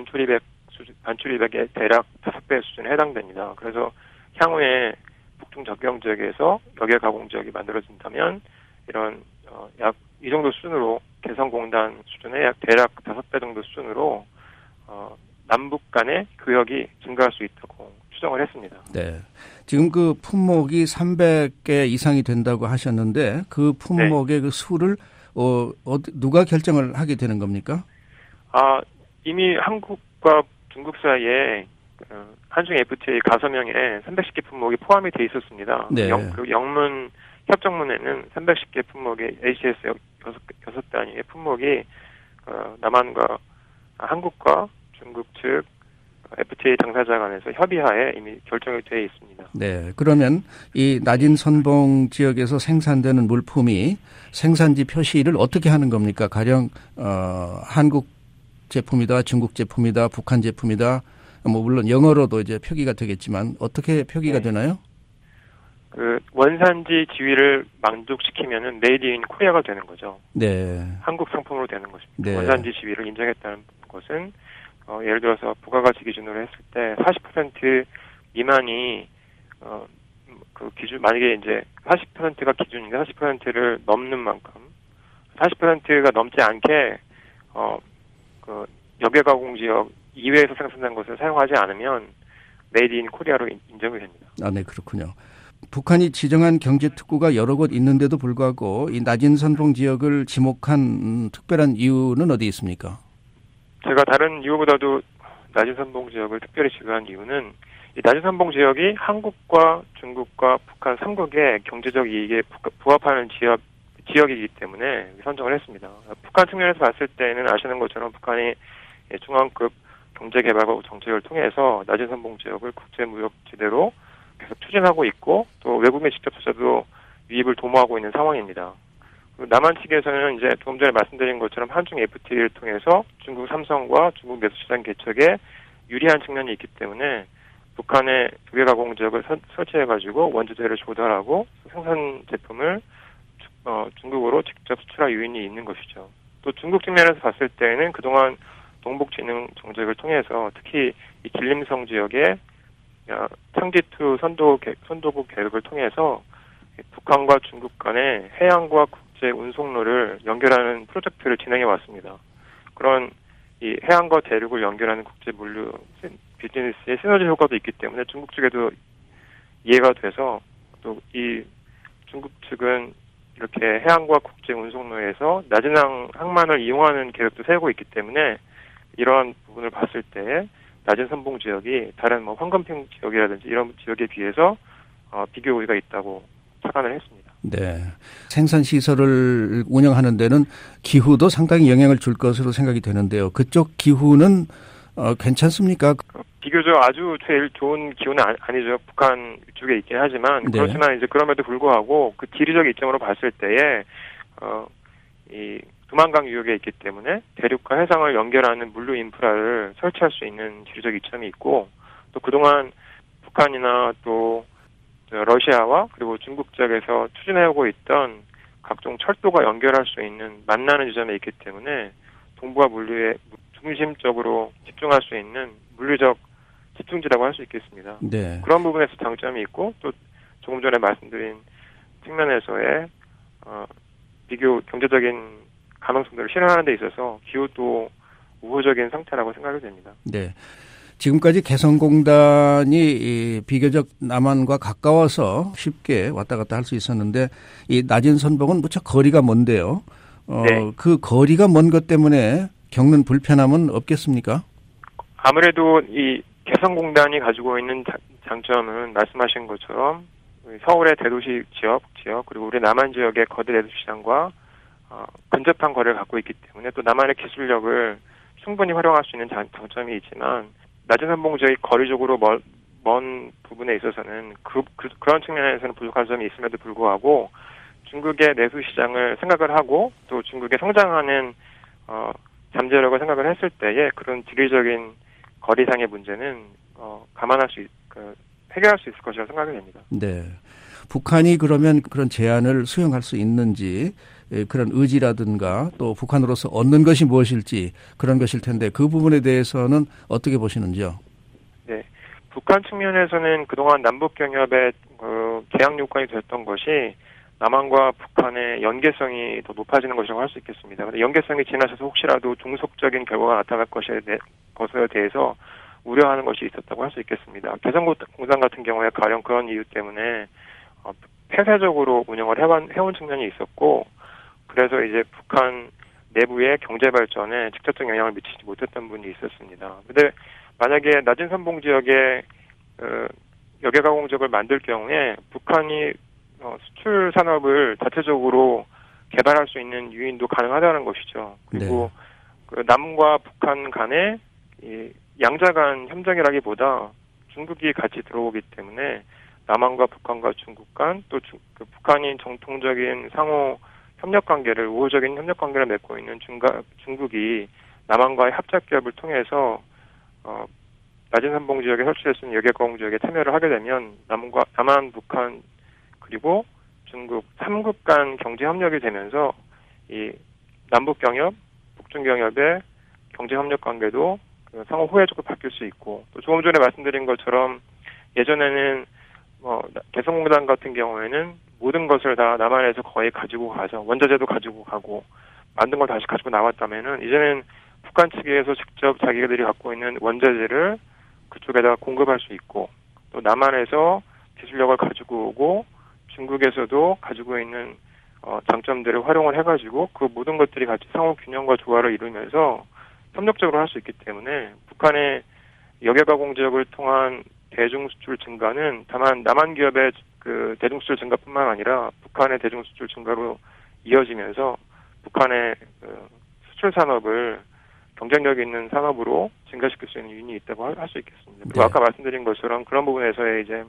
반출입액의 대략 5배 수준에 해당됩니다. 그래서 향후에 북중 접경 지역에서 역외가공 지역이 만들어진다면 이런 약 이 정도 수준으로 개성공단 수준의 약 대략 5배 정도 수준으로 남북 간의 교역이 증가할 수 있다고 추정을 했습니다. 네. 지금 그 품목이 300개 이상이 된다고 하셨는데 그 품목의 네. 그 수를 누가 결정을 하게 되는 겁니까? 이미 한국과 중국 사이에 한중 FTA 가서명에 310개 품목이 포함이 돼 있었습니다. 네. 그리고 영문 협정문에는 310개 품목의 ACS 6단위의 품목이 남한과 한국과 중국 측 FTA 당사자 간에서 협의하에 이미 결정이 되어 있습니다. 네, 그러면 이 낮은 선봉 지역에서 생산되는 물품이 생산지 표시를 어떻게 하는 겁니까? 가령 한국 제품이다, 중국 제품이다, 북한 제품이다. 뭐 물론 영어로도 이제 표기가 되겠지만 어떻게 표기가 되나요? 그 원산지 지위를 만족시키면은 메이드 인 코리아가 되는 거죠. 네. 한국 상품으로 되는 것입니다. 네. 원산지 지위를 인정했다는 것은 예를 들어서 부가가치 기준으로 했을 때 40% 미만이 그 기준, 만약에 이제 40%가 기준인데 40%를 넘는 만큼 40%가 넘지 않게 그 역외가공 지역 이외에서 생산된 것을 사용하지 않으면 메이드 인 코리아로 인정이 됩니다. 네, 그렇군요. 북한이 지정한 경제특구가 여러 곳 있는데도 불구하고 이 낮은 선봉 지역을 지목한 특별한 이유는 어디 있습니까? 제가 다른 이유보다도 낮은 선봉 지역을 특별히 지정한 이유는 이 낮은 선봉 지역이 한국과 중국과 북한 3국의 경제적 이익에 부합하는 지역이기 때문에 선정을 했습니다. 북한 측면에서 봤을 때는 아시는 것처럼 북한이 중앙급 경제개발 정책을 통해서 낮은 선봉 지역을 국제무역지대로 계속 추진하고 있고 또 외국인 직접 투자도 유입을 도모하고 있는 상황입니다. 남한 측에서는 이제 조금 전에 말씀드린 것처럼 한중 FTA를 통해서 중국 삼성과 중국 매수시장 개척에 유리한 측면이 있기 때문에 북한의 역외가공 지역을 설치해가지고 원재료를 조달하고 생산 제품을 중국으로 직접 수출할 요인이 있는 것이죠. 또 중국 측면에서 봤을 때는 그동안 동북진흥 정책을 통해서 특히 이 길림성 지역에 창지2 선도국 계획을 통해서 북한과 중국 간의 해양과 국제 운송로를 연결하는 프로젝트를 진행해 왔습니다. 그런 이 해양과 대륙을 연결하는 국제 물류 비즈니스의 시너지 효과도 있기 때문에 중국 측에도 이해가 돼서 또 이 중국 측은 이렇게 해양과 국제 운송로에서 낮은 항만을 이용하는 계획도 세우고 있기 때문에 이러한 부분을 봤을 때 낮은 선봉 지역이 다른 뭐 황금평 지역이라든지 이런 지역에 비해서 비교 우위가 있다고 착안을 했습니다. 네, 생산 시설을 운영하는 데는 기후도 상당히 영향을 줄 것으로 생각이 되는데요. 그쪽 기후는 괜찮습니까? 비교적 아주 제일 좋은 기후는 아니죠. 북한 쪽에 있긴 하지만 네. 그렇지만 이제 그럼에도 불구하고 그 지리적 이점으로 봤을 때에 이 두만강 유역에 있기 때문에 대륙과 해상을 연결하는 물류 인프라를 설치할 수 있는 지리적 이점이 있고 또 그동안 북한이나 또 러시아와 그리고 중국 지역에서 추진해오고 있던 각종 철도가 연결할 수 있는 만나는 지점에 있기 때문에 동북아 물류에 중심적으로 집중할 수 있는 물리적 집중지라고 할 수 있겠습니다. 네. 그런 부분에서 장점이 있고 또 조금 전에 말씀드린 측면에서의 비교 경제적인 가능성들을 실현하는 데 있어서 기후도 우호적인 상태라고 생각이 됩니다. 네. 지금까지 개성공단이 비교적 남한과 가까워서 쉽게 왔다 갔다 할 수 있었는데 이 낮은 선봉은 무척 거리가 먼데요. 네. 그 거리가 먼 것 때문에 겪는 불편함은 없겠습니까? 아무래도 이 개성공단이 가지고 있는 장점은 말씀하신 것처럼 서울의 대도시 지역 그리고 우리 남한 지역의 거대 대도시장과 근접한 거리를 갖고 있기 때문에 또 남한의 기술력을 충분히 활용할 수 있는 장점이 있지만 낮은 선봉 지역이 거리적으로 먼 부분에 있어서는 그런 측면에서는 부족한 점이 있음에도 불구하고 중국의 내수 시장을 생각을 하고 또 중국의 성장하는 잠재력을 생각을 했을 때에 그런 지리적인 거리상의 문제는 해결할 수 있을 것이라고 생각이 됩니다. 네. 북한이 그러면 그런 제안을 수용할 수 있는지 그런 의지라든가 또 북한으로서 얻는 것이 무엇일지 그런 것일 텐데 그 부분에 대해서는 어떻게 보시는지요? 네. 북한 측면에서는 그동안 남북경협의 계약 요건이 됐던 것이 남한과 북한의 연계성이 더 높아지는 것이라고 할 수 있겠습니다. 그런데 연계성이 지나쳐서 혹시라도 종속적인 결과가 나타날 것에 대해서 우려하는 것이 있었다고 할 수 있겠습니다. 개성공단 같은 경우에 가령 그런 이유 때문에 폐쇄적으로 운영을 해온 측면이 있었고 그래서 이제 북한 내부의 경제 발전에 직접적 영향을 미치지 못했던 부분이 있었습니다. 그런데 만약에 낮은 선봉 지역에 역외가공 지역을 만들 경우에 북한이 수출 산업을 자체적으로 개발할 수 있는 유인도 가능하다는 것이죠. 그리고 네. 남과 북한 간의 양자 간 협력이라기보다 중국이 같이 들어오기 때문에 남한과 북한과 중국 간 또 북한이 정통적인 상호 협력 관계를 우호적인 협력 관계를 맺고 있는 중국이 남한과의 합작 기업을 통해서 낮은 선봉 지역에 설치될 수 있는 역외가공 지역에 참여를 하게 되면 남한, 북한 그리고 중국 3국 간 경제 협력이 되면서 이 남북 경협, 북중 경협의 경제 협력 관계도 상호 호혜적으로 바뀔 수 있고 또 조금 전에 말씀드린 것처럼 예전에는 개성공단 같은 경우에는 모든 것을 다 남한에서 거의 가지고 가서 원자재도 가지고 가고 만든 걸 다시 가지고 나왔다면은 이제는 북한 측에서 직접 자기들이 갖고 있는 원자재를 그쪽에다가 공급할 수 있고 또 남한에서 기술력을 가지고 오고 중국에서도 가지고 있는 장점들을 활용을 해가지고 그 모든 것들이 같이 상호 균형과 조화를 이루면서 협력적으로 할 수 있기 때문에 북한의 역외가공 지역을 통한 대중수출 증가는 다만 남한 기업의 대중수출 증가뿐만 아니라 북한의 대중수출 증가로 이어지면서 북한의 수출 산업을 경쟁력 있는 산업으로 증가시킬 수 있는 요인이 있다고 할 수 있겠습니다. 그리고 아까 말씀드린 것처럼 그런 부분에서의 이제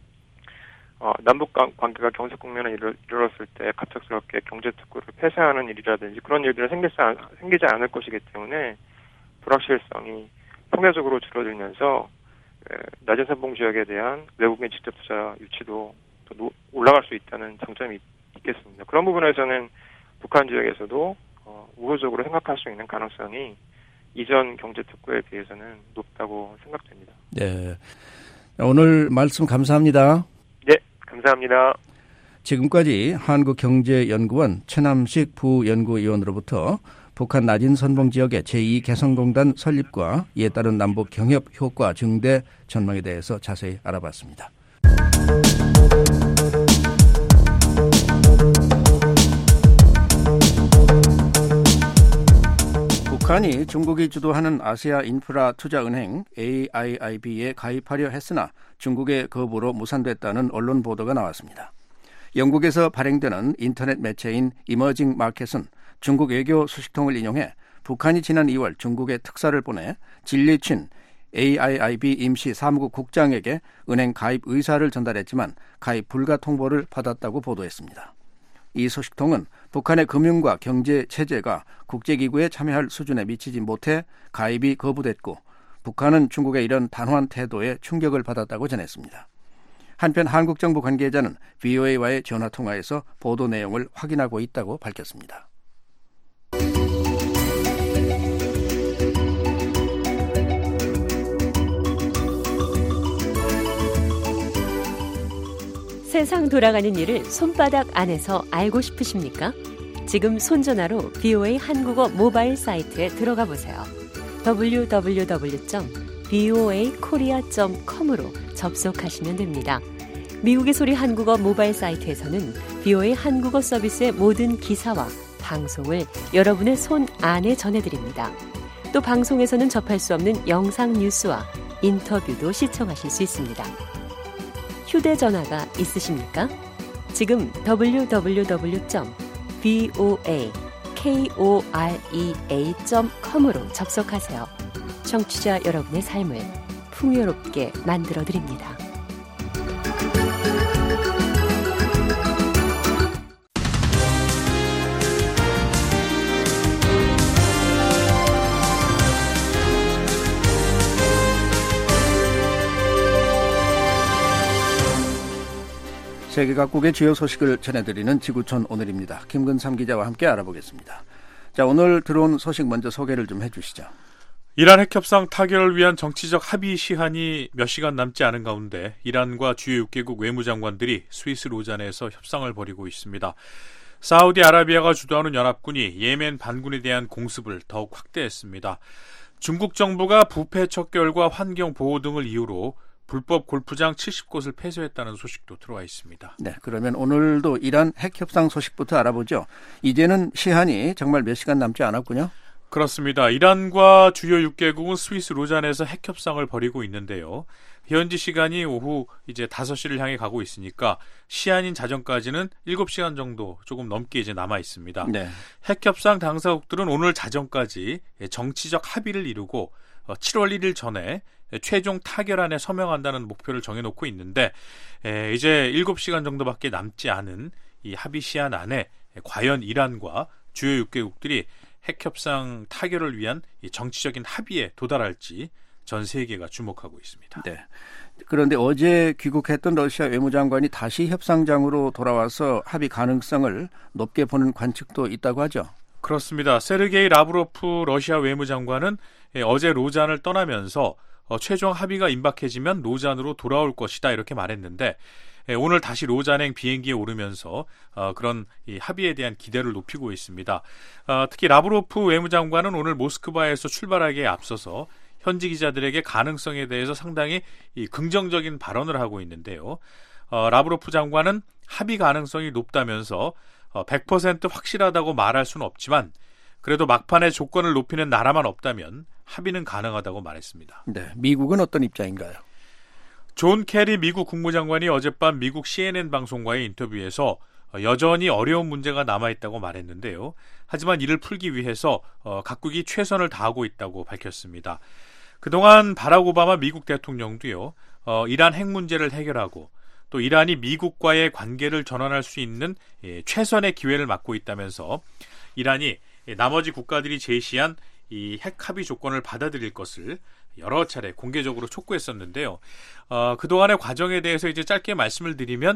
남북 관계가 경색 국면에 이르렀을 때 갑작스럽게 경제 특구를 폐쇄하는 일이라든지 그런 일들이 생기지 않을 것이기 때문에 불확실성이 상대적으로 줄어들면서 낮은 선봉 지역에 대한 외국인 직접 투자 유치도 또 올라갈 수 있다는 장점이 있겠습니다. 그런 부분에서는 북한 지역에서도 우호적으로 생각할 수 있는 가능성이 이전 경제 특구에 비해서는 높다고 생각됩니다. 네, 오늘 말씀 감사합니다. 네, 감사합니다. 지금까지 한국경제연구원 최남식 부연구위원으로부터 북한 낮은 선봉 지역의 제2개성공단 설립과 이에 따른 남북 경협 효과 증대 전망에 대해서 자세히 알아봤습니다. 북한이 중국이 주도하는 아시아 인프라 투자은행 AIIB에 가입하려 했으나 중국의 거부로 무산됐다는 언론 보도가 나왔습니다. 영국에서 발행되는 인터넷 매체인 이머징 마켓은 중국 외교 수식통을 인용해 북한이 지난 2월 중국에 특사를 보내 진리친 AIIB 임시 사무국 국장에게 은행 가입 의사를 전달했지만 가입 불가 통보를 받았다고 보도했습니다. 이 소식통은 북한의 금융과 경제 체제가 국제기구에 참여할 수준에 미치지 못해 가입이 거부됐고 북한은 중국의 이런 단호한 태도에 충격을 받았다고 전했습니다. 한편 한국 정부 관계자는 VOA와의 전화통화에서 보도 내용을 확인하고 있다고 밝혔습니다. 세상 돌아가는 일을 손바닥 안에서 알고 싶으십니까? 지금 손전화로 VOA 한국어 모바일 사이트에 들어가 보세요. www.voakorea.com으로 접속하시면 됩니다. 미국의 소리 한국어 모바일 사이트에서는 VOA 한국어 서비스의 모든 기사와 방송을 여러분의 손 안에 전해드립니다. 또 방송에서는 접할 수 없는 영상 뉴스와 인터뷰도 시청하실 수 있습니다. 휴대전화가 있으십니까? 지금 www.voakorea.com으로 접속하세요. 청취자 여러분의 삶을 풍요롭게 만들어드립니다. 세계 각국의 주요 소식을 전해드리는 지구촌 오늘입니다. 김근삼 기자와 함께 알아보겠습니다. 자, 오늘 들어온 소식 먼저 소개를 좀 해주시죠. 이란 핵협상 타결을 위한 정치적 합의 시한이 몇 시간 남지 않은 가운데 이란과 주요 6개국 외무장관들이 스위스 로잔에서 협상을 벌이고 있습니다. 사우디아라비아가 주도하는 연합군이 예멘 반군에 대한 공습을 더욱 확대했습니다. 중국 정부가 부패 척결과 환경 보호 등을 이유로 불법 골프장 70곳을 폐쇄했다는 소식도 들어와 있습니다. 네, 그러면 오늘도 이란 핵협상 소식부터 알아보죠. 이제는 시한이 정말 몇 시간 남지 않았군요. 그렇습니다. 이란과 주요 6개국은 스위스 로잔에서 핵협상을 벌이고 있는데요. 현지 시간이 오후 이제 5시를 향해 가고 있으니까 시한인 자정까지는 7시간 정도 조금 넘게 이제 남아 있습니다. 네. 핵협상 당사국들은 오늘 자정까지 정치적 합의를 이루고 7월 1일 전에 최종 타결안에 서명한다는 목표를 정해놓고 있는데 이제 7시간 정도밖에 남지 않은 이 합의 시한 안에 과연 이란과 주요 6개국들이 핵협상 타결을 위한 이 정치적인 합의에 도달할지 전 세계가 주목하고 있습니다. 네. 그런데 어제 귀국했던 러시아 외무장관이 다시 협상장으로 돌아와서 합의 가능성을 높게 보는 관측도 있다고 하죠. 그렇습니다. 세르게이 라브로프 러시아 외무장관은 어제 로잔을 떠나면서 최종 합의가 임박해지면 로잔으로 돌아올 것이다 이렇게 말했는데 오늘 다시 로잔행 비행기에 오르면서 그런 이 합의에 대한 기대를 높이고 있습니다. 특히 라브로프 외무장관은 오늘 모스크바에서 출발하기에 앞서서 현지 기자들에게 가능성에 대해서 상당히 이 긍정적인 발언을 하고 있는데요. 라브로프 장관은 합의 가능성이 높다면서 100% 확실하다고 말할 수는 없지만 그래도 막판에 조건을 높이는 나라만 없다면 합의는 가능하다고 말했습니다. 네, 미국은 어떤 입장인가요? 존 케리 미국 국무장관이 어젯밤 미국 CNN 방송과의 인터뷰에서 여전히 어려운 문제가 남아있다고 말했는데요. 하지만 이를 풀기 위해서 각국이 최선을 다하고 있다고 밝혔습니다. 그동안 바락 오바마 미국 대통령도요, 이란 핵 문제를 해결하고 또 이란이 미국과의 관계를 전환할 수 있는 최선의 기회를 맞고 있다면서 이란이 나머지 국가들이 제시한 이 핵 합의 조건을 받아들일 것을 여러 차례 공개적으로 촉구했었는데요. 그동안의 과정에 대해서 이제 짧게 말씀을 드리면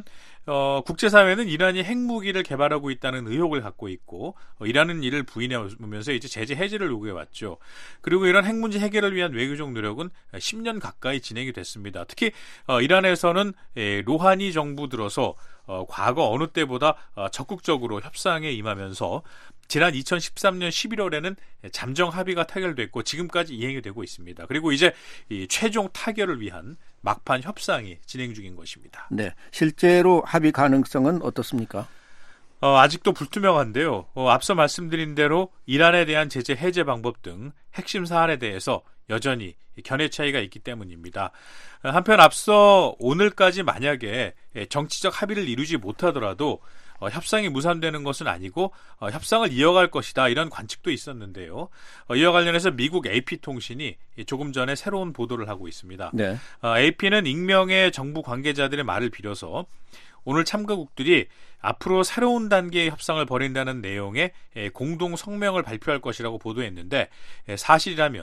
국제사회는 이란이 핵무기를 개발하고 있다는 의혹을 갖고 있고 이란은 이를 부인해오면서 이제 제재 해제를 요구해왔죠. 그리고 이런 핵 문제 해결을 위한 외교적 노력은 10년 가까이 진행이 됐습니다. 특히 이란에서는 로하니 정부 들어서 과거 어느 때보다 적극적으로 협상에 임하면서 지난 2013년 11월에는 잠정 합의가 타결됐고 지금까지 이행이 되고 있습니다. 그리고 이제 이 최종 타결을 위한 막판 협상이 진행 중인 것입니다. 네, 실제로 합의 가능성은 어떻습니까? 아직도 불투명한데요. 앞서 말씀드린 대로 이란에 대한 제재 해제 방법 등 핵심 사안에 대해서 여전히 견해 차이가 있기 때문입니다. 한편 앞서 오늘까지 만약에 정치적 합의를 이루지 못하더라도 협상이 무산되는 것은 아니고 협상을 이어갈 것이다 이런 관측도 있었는데요. 이와 관련해서 미국 AP통신이 조금 전에 새로운 보도를 하고 있습니다. 네. AP는 익명의 정부 관계자들의 말을 빌어서 오늘 참가국들이 앞으로 새로운 단계의 협상을 벌인다는 내용의 공동 성명을 발표할 것이라고 보도했는데 사실이라면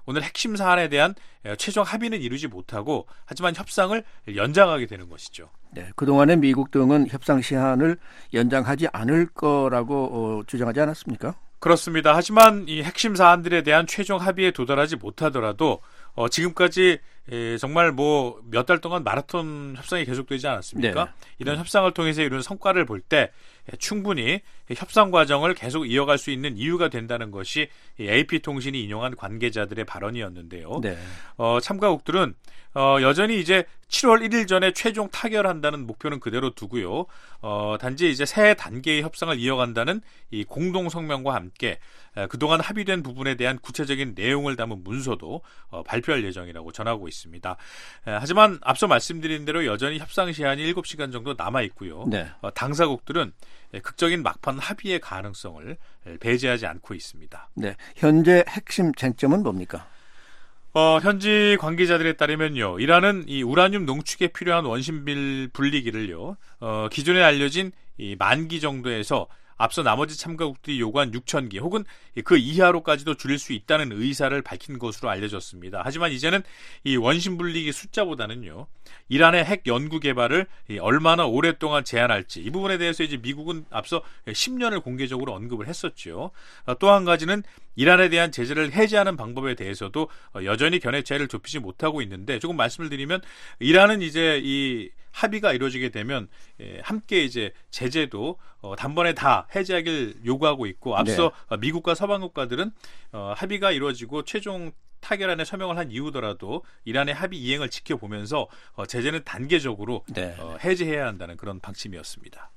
오늘 핵심 사안에 대한 최종 합의는 이루지 못하고 하지만 협상을 연장하게 되는 것이죠. 네, 그동안에 미국 등은 협상 시한을 연장하지 않을 거라고 주장하지 않았습니까? 그렇습니다. 하지만 이 핵심 사안들에 대한 최종 합의에 도달하지 못하더라도 지금까지 정말 뭐 몇 달 동안 마라톤 협상이 계속되지 않았습니까? 네. 이런 협상을 통해서 이룬 성과를 볼 때 충분히 협상 과정을 계속 이어갈 수 있는 이유가 된다는 것이 AP통신이 인용한 관계자들의 발언이었는데요. 네. 참가국들은 여전히 이제 7월 1일 전에 최종 타결한다는 목표는 그대로 두고요. 단지 이제 새 단계의 협상을 이어간다는 이 공동 성명과 함께 그동안 합의된 부분에 대한 구체적인 내용을 담은 문서도 발표할 예정이라고 전하고 있습니다. 하지만 앞서 말씀드린 대로 여전히 협상 시한이 7시간 정도 남아 있고요. 네. 당사국들은 극적인 막판 합의의 가능성을 배제하지 않고 있습니다. 네, 현재 핵심 쟁점은 뭡니까? 현지 관계자들에 따르면요, 이란은 이 우라늄 농축에 필요한 원심 분리기를요, 기존에 알려진 이 10,000기 정도에서 앞서 나머지 참가국들이 요구한 6,000기 혹은 그 이하로까지도 줄일 수 있다는 의사를 밝힌 것으로 알려졌습니다. 하지만 이제는 이 원심 분리기 숫자보다는요, 이란의 핵 연구 개발을 얼마나 오랫동안 제한할지 이 부분에 대해서 이제 미국은 앞서 10년을 공개적으로 언급을 했었죠. 또 한 가지는 이란에 대한 제재를 해제하는 방법에 대해서도 여전히 견해 차이를 좁히지 못하고 있는데, 조금 말씀을 드리면 이란은 이제 이 합의가 이루어지게 되면 함께 이제 제재도 단번에 다 해제하길 요구하고 있고, 앞서 네. 미국과 서방 국가들은 합의가 이루어지고 최종 타결안에 서명을 한 이후더라도 이란의 합의 이행을 지켜보면서 제재는 단계적으로 네. 해제해야 한다는 그런 방침이었습니다.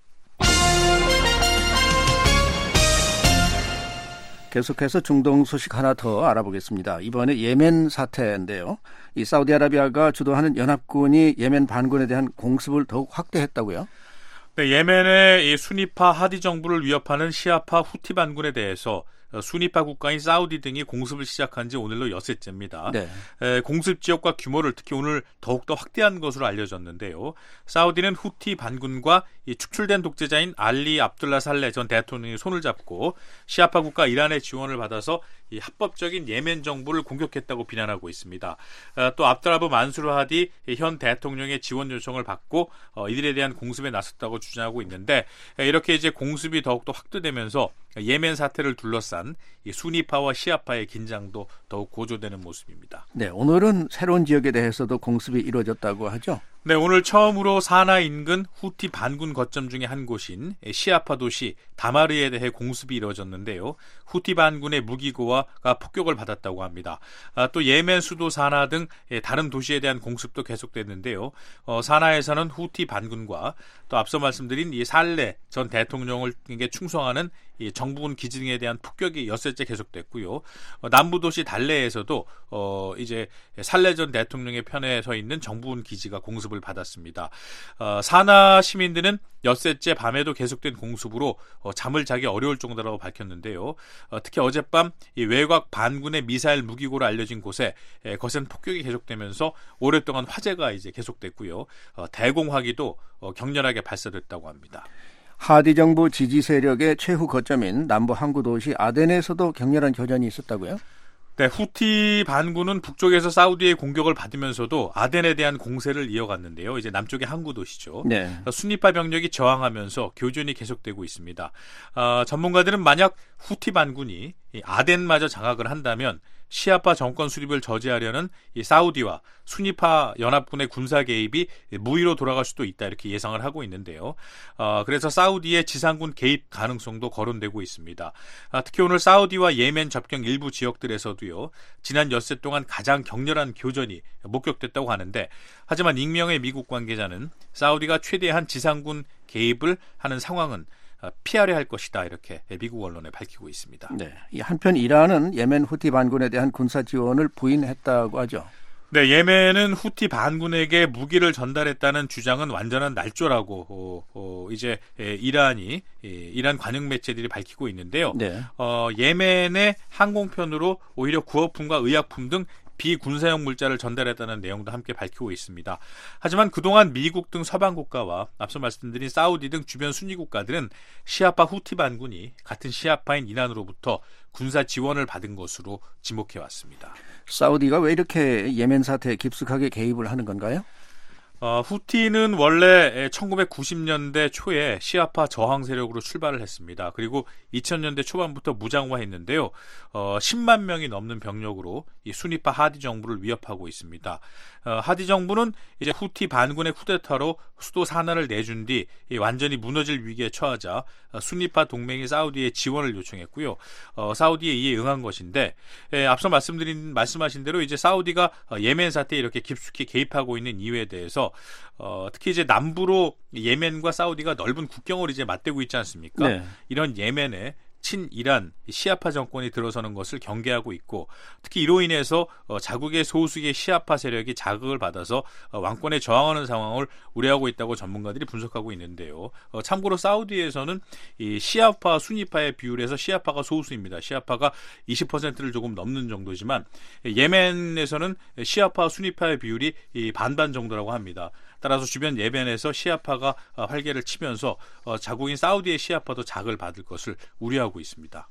계속해서 중동 소식 하나 더 알아보겠습니다. 이번에 예멘 사태인데요. 이 사우디아라비아가 주도하는 연합군이 예멘 반군에 대한 공습을 더욱 확대했다고요? 네, 예멘의 이 수니파 하디 정부를 위협하는 시아파 후티 반군에 대해서 수니파 국가인 사우디 등이 공습을 시작한 지 오늘로 엿새째입니다. 네. 공습 지역과 규모를 특히 오늘 더욱더 확대한 것으로 알려졌는데요. 사우디는 후티 반군과 이 축출된 독재자인 알리 압둘라 살레 전 대통령이 손을 잡고 시아파 국가 이란의 지원을 받아서 이 합법적인 예멘 정부를 공격했다고 비난하고 있습니다. 또 압드라브 만수르 하디 현 대통령의 지원 요청을 받고 이들에 대한 공습에 나섰다고 주장하고 있는데, 이렇게 이제 공습이 더욱더 확대되면서 예멘 사태를 둘러싼 이 수니파와 시아파의 긴장도 더욱 고조되는 모습입니다. 네, 오늘은 새로운 지역에 대해서도 공습이 이루어졌다고 하죠? 네, 오늘 처음으로 사나 인근 후티 반군 거점 중에 한 곳인 시아파 도시 다마르에 대해 공습이 이루어졌는데요. 후티 반군의 무기고가 폭격을 받았다고 합니다. 또 예멘 수도 사나 등 다른 도시에 대한 공습도 계속됐는데요. 사나에서는 후티 반군과 또 앞서 말씀드린 이 살레 전 대통령에게 충성하는 이 정부군 기지 등에 대한 폭격이 엿새째 계속됐고요. 남부 도시 달레에서도 이제 살레 전 대통령의 편에 서 있는 정부군 기지가 공습을 받았습니다. 사나 시민들은 엿새째 밤에도 계속된 공습으로 잠을 자기 어려울 정도라고 밝혔는데요. 특히 어젯밤 이 외곽 반군의 미사일 무기고로 알려진 곳에 거센 폭격이 계속되면서 오랫동안 화재가 이제 계속됐고요. 대공화기도 격렬하게 발사됐다고 합니다. 하디 정부 지지 세력의 최후 거점인 남부 항구 도시 아덴에서도 격렬한 교전이 있었다고요? 네, 후티 반군은 북쪽에서 사우디의 공격을 받으면서도 아덴에 대한 공세를 이어갔는데요. 이제 남쪽의 항구 도시죠. 네. 순니파 병력이 저항하면서 교전이 계속되고 있습니다. 전문가들은 만약 후티 반군이 아덴마저 장악을 한다면 시아파 정권 수립을 저지하려는 이 사우디와 수니파 연합군의 군사 개입이 무위로 돌아갈 수도 있다, 이렇게 예상을 하고 있는데요. 그래서 사우디의 지상군 개입 가능성도 거론되고 있습니다. 특히 오늘 사우디와 예멘 접경 일부 지역들에서도요, 지난 엿새 동안 가장 격렬한 교전이 목격됐다고 하는데, 하지만 익명의 미국 관계자는 사우디가 최대한 지상군 개입을 하는 상황은 피하려 할 것이다, 이렇게 미국 언론에 밝히고 있습니다. 네, 한편 이란은 예멘 후티 반군에 대한 군사 지원을 부인했다고 하죠. 네, 예멘은 후티 반군에게 무기를 전달했다는 주장은 완전한 날조라고 이제 이란 관영 매체들이 밝히고 있는데요. 네. 예멘의 항공편으로 오히려 구호품과 의약품 등 비군사용 물자를 전달했다는 내용도 함께 밝히고 있습니다. 하지만 그동안 미국 등 서방 국가와 앞서 말씀드린 사우디 등 주변 순위 국가들은 시아파 후티 반군이 같은 시아파인 이란으로부터 군사 지원을 받은 것으로 지목해왔습니다. 사우디가 왜 이렇게 예멘 사태에 깊숙하게 개입을 하는 건가요? 후티는 원래 1990년대 초에 시아파 저항 세력으로 출발을 했습니다. 그리고 2000년대 초반부터 무장화했는데요. 10만 명이 넘는 병력으로 이 수니파 하디 정부를 위협하고 있습니다. 하디 정부는 이제 후티 반군의 쿠데타로 수도 사나를 내준 뒤 완전히 무너질 위기에 처하자 수니파 동맹이 사우디에 지원을 요청했고요. 사우디에 이에 응한 것인데 앞서 말씀하신 대로 이제 사우디가 예멘 사태에 이렇게 깊숙이 개입하고 있는 이유에 대해서 특히 이제 남부로 예멘과 사우디가 넓은 국경을 이제 맞대고 있지 않습니까? 네. 이런 예멘에 친이란 시아파 정권이 들어서는 것을 경계하고 있고 특히 이로 인해서 자국의 소수의 시아파 세력이 자극을 받아서 왕권에 저항하는 상황을 우려하고 있다고 전문가들이 분석하고 있는데요. 참고로 사우디에서는 이 시아파 수니파의 비율에서 시아파가 소수입니다. 시아파가 20%를 조금 넘는 정도지만 예멘에서는 시아파 수니파의 비율이 반반 정도라고 합니다. 따라서 주변 예멘에서 시아파가 활개를 치면서 자국인 사우디의 시아파도 자극을 받을 것을 우려하고 있습니다.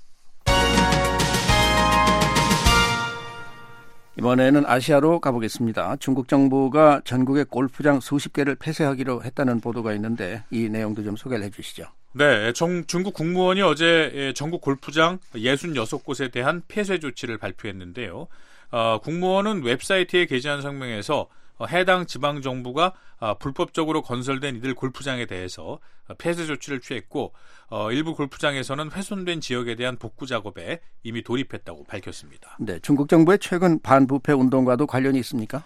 이번에는 아시아로 가보겠습니다. 중국 정부가 전국의 골프장 수십 개를 폐쇄하기로 했다는 보도가 있는데 이 내용도 좀 소개를 해주시죠. 네, 중국 국무원이 어제 전국 골프장 66곳에 대한 폐쇄 조치를 발표했는데요. 국무원은 웹사이트에 게재한 성명에서 해당 지방정부가 불법적으로 건설된 이들 골프장에 대해서 폐쇄 조치를 취했고 일부 골프장에서는 훼손된 지역에 대한 복구 작업에 이미 돌입했다고 밝혔습니다. 네, 중국 정부의 최근 반부패 운동과도 관련이 있습니까?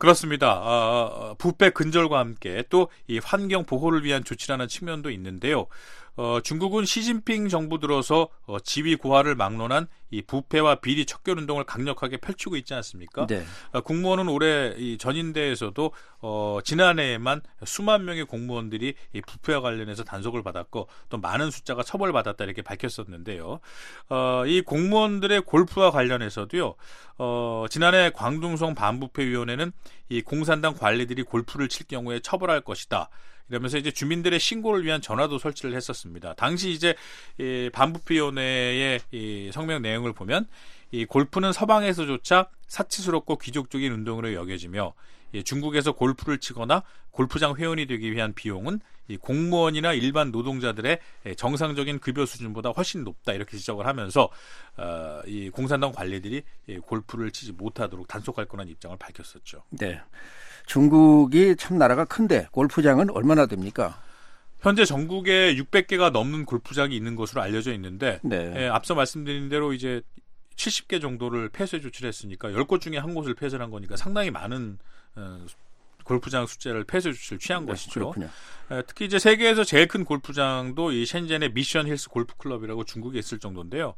그렇습니다. 부패 근절과 함께 또 이 환경 보호를 위한 조치라는 측면도 있는데요. 중국은 시진핑 정부 들어서 지위 고하를 막론한 이 부패와 비리 척결 운동을 강력하게 펼치고 있지 않습니까? 네. 국무원은 올해 이 전인대에서도 지난해에만 수만 명의 공무원들이 이 부패와 관련해서 단속을 받았고 또 많은 숫자가 처벌받았다 이렇게 밝혔었는데요. 이 공무원들의 골프와 관련해서도요. 지난해 광둥성 반부패위원회는 이 공산당 관리들이 골프를 칠 경우에 처벌할 것이다. 이러면서 이제 주민들의 신고를 위한 전화도 설치를 했었습니다. 당시 이제 반부패위원회의 이 성명 내용을 보면 이 골프는 서방에서조차 사치스럽고 귀족적인 운동으로 여겨지며 중국에서 골프를 치거나 골프장 회원이 되기 위한 비용은 이 공무원이나 일반 노동자들의 정상적인 급여 수준보다 훨씬 높다 이렇게 지적을 하면서 이 공산당 관리들이 골프를 치지 못하도록 단속할 거라는 입장을 밝혔었죠. 네. 중국이 참 나라가 큰데 골프장은 얼마나 됩니까? 현재 전국에 600개가 넘는 골프장이 있는 것으로 알려져 있는데 네. 앞서 말씀드린 대로 이제 70개 정도를 폐쇄 조치를 했으니까 10곳 중에 한 곳을 폐쇄를 한 거니까 상당히 많은 골프장 숫자를 폐쇄 조치를 취한 것이죠. 그렇군요. 특히 이제 세계에서 제일 큰 골프장도 이 셴젠의 미션 힐스 골프 클럽이라고 중국에 있을 정도인데요.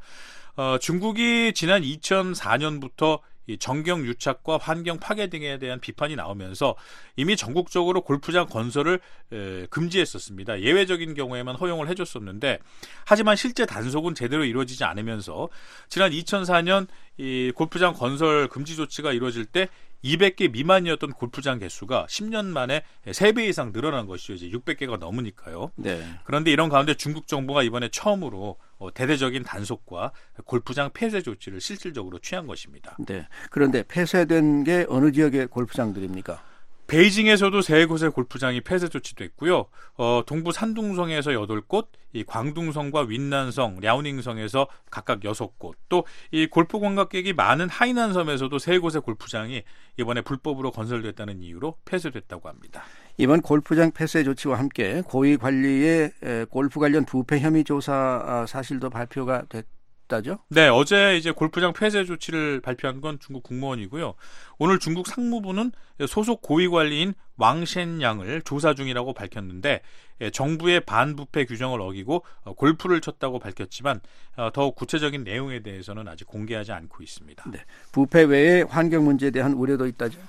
중국이 지난 2004년부터 이 정경 유착과 환경 파괴 등에 대한 비판이 나오면서 이미 전국적으로 골프장 건설을 금지했었습니다. 예외적인 경우에만 허용을 해줬었는데 하지만 실제 단속은 제대로 이루어지지 않으면서 지난 2004년 이 골프장 건설 금지 조치가 이루어질 때 200개 미만이었던 골프장 개수가 10년 만에 3배 이상 늘어난 것이죠. 이제 600개가 넘으니까요. 네. 그런데 이런 가운데 중국 정부가 이번에 처음으로 대대적인 단속과 골프장 폐쇄 조치를 실질적으로 취한 것입니다. 네. 그런데 폐쇄된 게 어느 지역의 골프장들입니까? 베이징에서도 3곳의 골프장이 폐쇄 조치됐고요. 동부 산둥성에서 8곳, 이 광둥성과 윈난성, 랴오닝성에서 각각 6곳, 또 이 골프 관광객이 많은 하이난섬에서도 3곳의 골프장이 이번에 불법으로 건설됐다는 이유로 폐쇄됐다고 합니다. 이번 골프장 폐쇄 조치와 함께 고위 관리의 골프 관련 부패 혐의 조사 사실도 발표가 됐다죠? 네, 어제 이제 골프장 폐쇄 조치를 발표한 건 중국 국무원이고요. 오늘 중국 상무부는 소속 고위 관리인 왕셴양을 조사 중이라고 밝혔는데 정부의 반부패 규정을 어기고 골프를 쳤다고 밝혔지만 더욱 구체적인 내용에 대해서는 아직 공개하지 않고 있습니다. 네, 부패 외에 환경 문제에 대한 우려도 있다죠?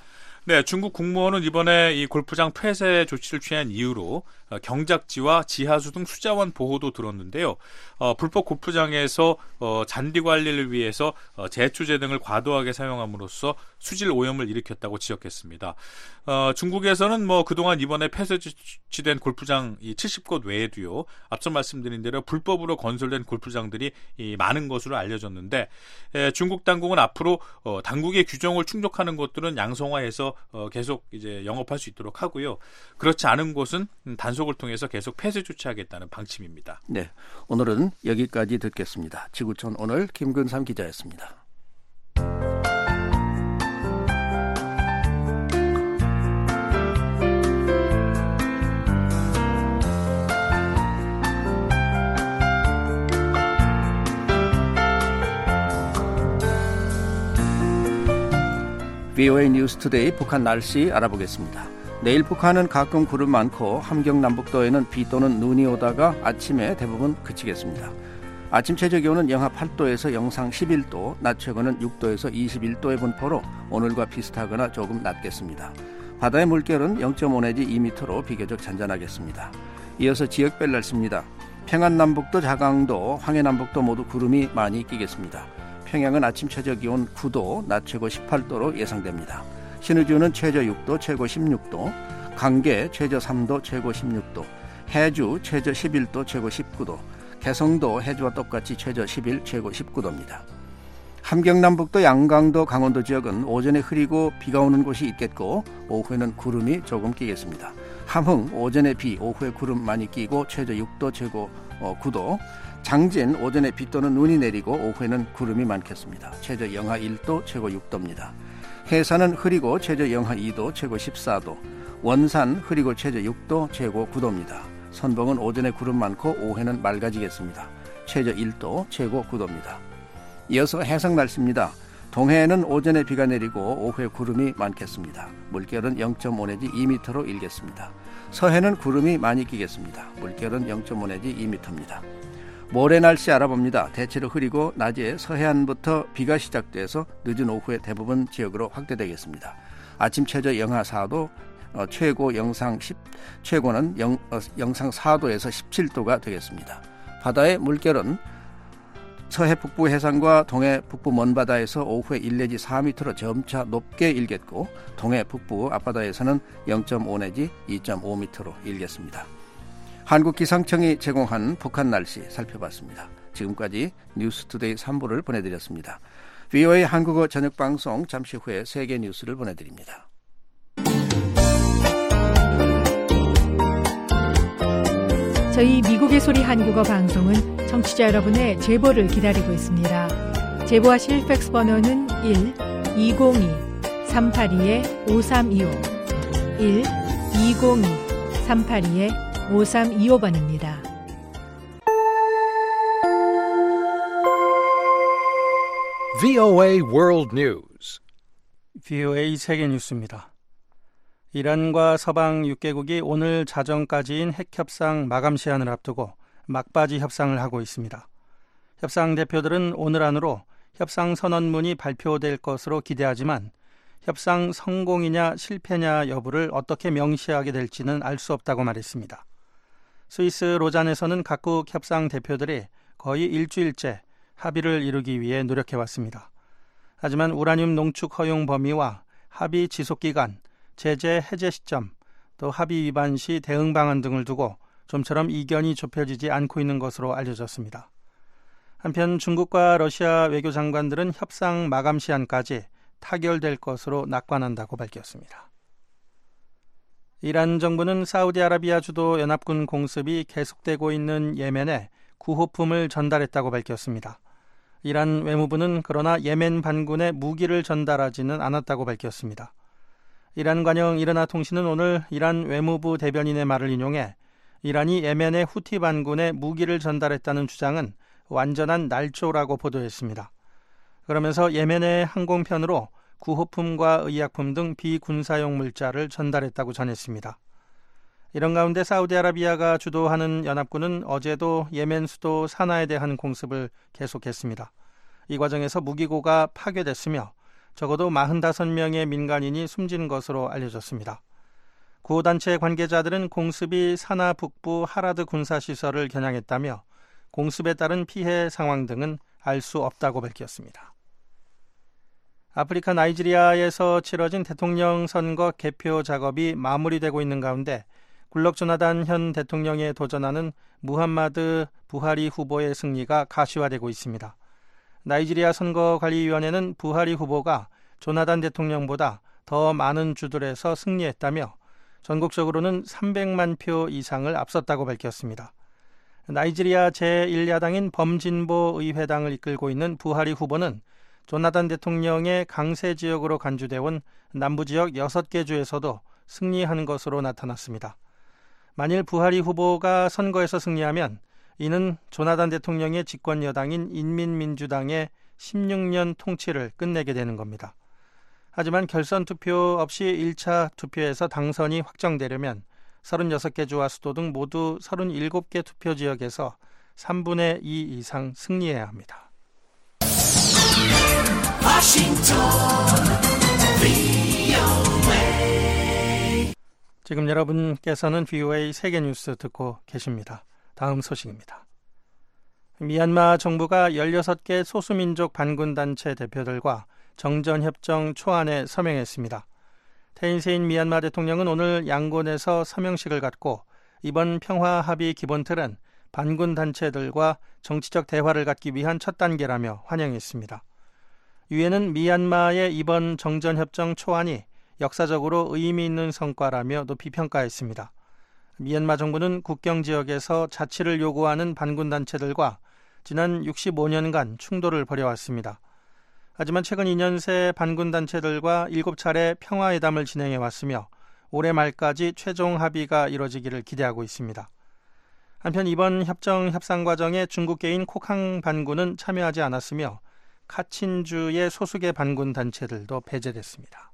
네, 중국 국무원은 이번에 이 골프장 폐쇄 조치를 취한 이유로 경작지와 지하수 등 수자원 보호도 들었는데요. 불법 골프장에서 잔디 관리를 위해서 제초제 등을 과도하게 사용함으로써 수질 오염을 일으켰다고 지적했습니다. 중국에서는 그동안 이번에 폐쇄 조치된 골프장 이 70곳 외에도요. 앞서 말씀드린 대로 불법으로 건설된 골프장들이 많은 것으로 알려졌는데 중국 당국은 앞으로 당국의 규정을 충족하는 곳들은 양성화해서 계속 이제 영업할 수 있도록 하고요. 그렇지 않은 곳은 단속을 통해서 계속 폐쇄 조치하겠다는 방침입니다. 네, 오늘은 여기까지 듣겠습니다. 지구촌 오늘 김근삼 기자였습니다. VOA 뉴스 투데이 북한 날씨 알아보겠습니다. 내일 북한은 가끔 구름 많고 함경남북도에는 비 또는 눈이 오다가 아침에 대부분 그치겠습니다. 아침 최저기온은 영하 8도에서 영상 11도, 낮 최고는 6도에서 21도의 분포로 오늘과 비슷하거나 조금 낮겠습니다. 바다의 물결은 0.5 내지 2m로 비교적 잔잔하겠습니다. 이어서 지역별 날씨입니다. 평안남북도, 자강도, 황해남북도 모두 구름이 많이 끼겠습니다. 평양은 아침 최저기온 9도, 낮 최고 18도로 예상됩니다. 신의주는 최저 6도, 최고 16도, 강계 최저 3도, 최고 16도, 해주 최저 11도, 최고 19도, 개성도 해주와 똑같이 최저 11, 최고 19도입니다. 함경남북도, 양강도, 강원도 지역은 오전에 흐리고 비가 오는 곳이 있겠고 오후에는 구름이 조금 끼겠습니다. 함흥 오전에 비, 오후에 구름 많이 끼고 최저 6도, 최고 9도, 장진 오전에 비 또는 눈이 내리고 오후에는 구름이 많겠습니다. 최저 영하 1도, 최고 6도입니다. 해산은 흐리고 최저 영하 2도, 최고 14도, 원산 흐리고 최저 6도, 최고 9도입니다. 선봉은 오전에 구름 많고 오후에는 맑아지겠습니다. 최저 1도, 최고 9도입니다. 이어서 해상 날씨입니다. 동해에는 오전에 비가 내리고 오후에 구름이 많겠습니다. 물결은 0.5 내지 2m로 일겠습니다. 서해는 구름이 많이 끼겠습니다. 물결은 0.5 내지 2m입니다. 모레 날씨 알아봅니다. 대체로 흐리고 낮에 서해안부터 비가 시작돼서 늦은 오후에 대부분 지역으로 확대되겠습니다. 아침 최저 영하 4도, 최고 영상 10, 최고는 영상 4도에서 17도가 되겠습니다. 바다의 물결은 서해 북부 해상과 동해 북부 먼바다에서 오후에 1 내지 4m로 점차 높게 일겠고 동해 북부 앞바다에서는 0.5 내지 2.5m로 일겠습니다. 한국기상청이 제공한 북한 날씨 살펴봤습니다. 지금까지 뉴스투데이 3부를 보내드렸습니다. VOA 한국어 저녁방송 잠시 후에 세계 뉴스를 보내드립니다. 저희 미국의 소리 한국어 방송은 청취자 여러분의 제보를 기다리고 있습니다. 제보하실 팩스 번호는 1-202-382-5325 1-202-382-5325번입니다. VOA World News. VOA 세계 뉴스입니다. 이란과 서방 6개국이 오늘 자정까지인 핵협상 마감 시한을 앞두고 막바지 협상을 하고 있습니다. 협상 대표들은 오늘 안으로 협상 선언문이 발표될 것으로 기대하지만 협상 성공이냐 실패냐 여부를 어떻게 명시하게 될지는 알 수 없다고 말했습니다. 스위스 로잔에서는 각국 협상 대표들이 거의 일주일째 합의를 이루기 위해 노력해왔습니다. 하지만 우라늄 농축 허용 범위와 합의 지속기간, 제재 해제 시점, 또 합의 위반 시 대응 방안 등을 두고 좀처럼 이견이 좁혀지지 않고 있는 것으로 알려졌습니다. 한편 중국과 러시아 외교장관들은 협상 마감 시한까지 타결될 것으로 낙관한다고 밝혔습니다. 이란 정부는 사우디아라비아 주도 연합군 공습이 계속되고 있는 예멘에 구호품을 전달했다고 밝혔습니다. 이란 외무부는 그러나 예멘 반군에 무기를 전달하지는 않았다고 밝혔습니다. 이란 관영 이르나 통신은 오늘 이란 외무부 대변인의 말을 인용해 이란이 예멘의 후티 반군에 무기를 전달했다는 주장은 완전한 날조라고 보도했습니다. 그러면서 예멘의 항공편으로 구호품과 의약품 등 비군사용 물자를 전달했다고 전했습니다. 이런 가운데 사우디아라비아가 주도하는 연합군은 어제도 예멘 수도 사나에 대한 공습을 계속했습니다. 이 과정에서 무기고가 파괴됐으며 적어도 45명의 민간인이 숨진 것으로 알려졌습니다. 구호단체 관계자들은 공습이 사나 북부 하라드 군사시설을 겨냥했다며 공습에 따른 피해 상황 등은 알 수 없다고 밝혔습니다. 아프리카 나이지리아에서 치러진 대통령 선거 개표 작업이 마무리되고 있는 가운데 굴럭 조나단 현 대통령에 도전하는 무함마드 부하리 후보의 승리가 가시화되고 있습니다. 나이지리아 선거관리위원회는 부하리 후보가 조나단 대통령보다 더 많은 주들에서 승리했다며 전국적으로는 300만 표 이상을 앞섰다고 밝혔습니다. 나이지리아 제1야당인 범진보 의회당을 이끌고 있는 부하리 후보는 조나단 대통령의 강세 지역으로 간주되어 온 남부지역 6개 주에서도 승리한 것으로 나타났습니다. 만일 부하리 후보가 선거에서 승리하면 이는 조나단 대통령의 집권 여당인 인민민주당의 16년 통치를 끝내게 되는 겁니다. 하지만 결선 투표 없이 1차 투표에서 당선이 확정되려면 36개 주와 수도 등 모두 37개 투표 지역에서 3분의 2 이상 승리해야 합니다. 지금 여러분께서는 VOA 세계뉴스 듣고 계십니다. 다음 소식입니다. 미얀마 정부가 16개 소수민족 반군단체 대표들과 정전협정 초안에 서명했습니다. 테인세인 미얀마 대통령은 오늘 양곤에서 서명식을 갖고 이번 평화합의 기본틀은 반군단체들과 정치적 대화를 갖기 위한 첫 단계라며 환영했습니다. 유엔은 미얀마의 이번 정전협정 초안이 역사적으로 의미 있는 성과라며 높이 평가했습니다. 미얀마 정부는 국경지역에서 자치를 요구하는 반군단체들과 지난 65년간 충돌을 벌여왔습니다. 하지만 최근 2년 새 반군단체들과 7차례 평화회담을 진행해왔으며 올해 말까지 최종 합의가 이뤄지기를 기대하고 있습니다. 한편 이번 협정 협상 과정에 중국계인 코캉 반군은 참여하지 않았으며 카친주의 소수계 반군단체들도 배제됐습니다.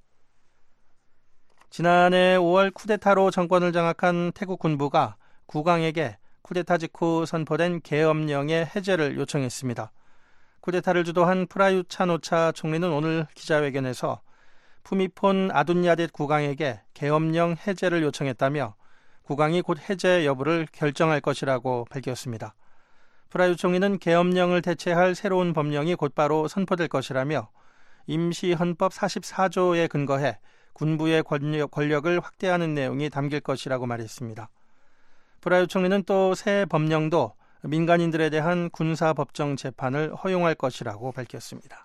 지난해 5월 쿠데타로 정권을 장악한 태국 군부가 국왕에게 쿠데타 직후 선포된 계엄령의 해제를 요청했습니다. 쿠데타를 주도한 프라윕 찬오차 총리는 오늘 기자회견에서 푸미폰 아둔야뎃 국왕에게 계엄령 해제를 요청했다며 국왕이 곧 해제 여부를 결정할 것이라고 밝혔습니다. 프라윕 총리는 계엄령을 대체할 새로운 법령이 곧바로 선포될 것이라며 임시헌법 44조에 근거해 군부의 권력을 확대하는 내용이 담길 것이라고 말했습니다. 프라윕 총리는 또 새 법령도 민간인들에 대한 군사법정 재판을 허용할 것이라고 밝혔습니다.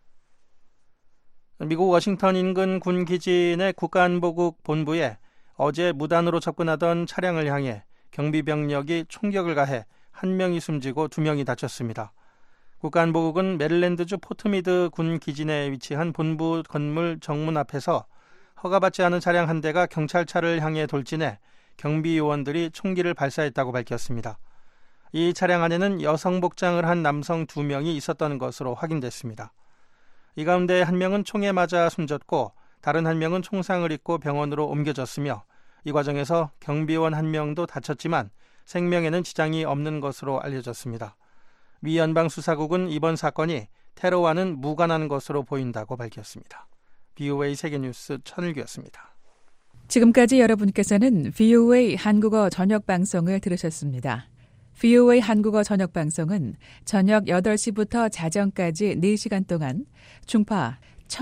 미국 워싱턴 인근 군기지 내 국가안보국 본부에 어제 무단으로 접근하던 차량을 향해 경비병력이 총격을 가해 1명이 숨지고 2명이 다쳤습니다. 국가안보국은 메릴랜드주 포트미드 군기지 내에 위치한 본부 건물 정문 앞에서 허가받지 않은 차량 한 대가 경찰차를 향해 돌진해 경비요원들이 총기를 발사했다고 밝혔습니다. 이 차량 안에는 여성 복장을 한 남성 2명이 있었던 것으로 확인됐습니다. 이 가운데 1명은 총에 맞아 숨졌고 다른 1명은 총상을 입고 병원으로 옮겨졌으며 이 과정에서 경비원 1명도 다쳤지만 생명에는 지장이 없는 것으로 알려졌습니다. 미 연방수사국은 이번 사건이 테러와는 무관한 것으로 보인다고 밝혔습니다. VOA 세계뉴스 천일규였습니다. 지금까지 여러분께서는 VOA 한국어 저녁방송을 들으셨습니다. VOA 한국어 저녁방송은 저녁 8시부터 자정까지 4시간 동안 중파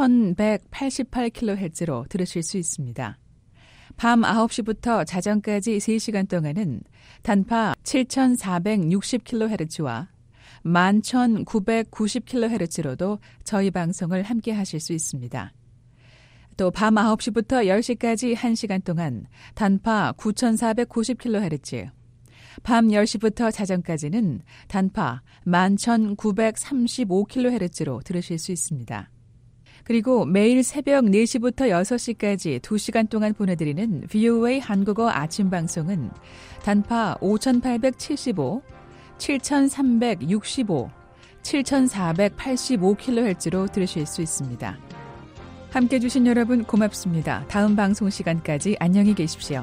1188kHz로 들으실 수 있습니다. 밤 9시부터 자정까지 3시간 동안은 단파 7460kHz와 11990kHz로도 저희 방송을 함께 하실 수 있습니다. 또 밤 9시부터 10시까지 1시간 동안 단파 9490kHz, 밤 10시부터 자정까지는 단파 11935kHz로 들으실 수 있습니다. 그리고 매일 새벽 4시부터 6시까지 2시간 동안 보내드리는 VOA 한국어 아침 방송은 단파 5875, 7365, 7485kHz로 들으실 수 있습니다. 함께해 주신 여러분 고맙습니다. 다음 방송 시간까지 안녕히 계십시오.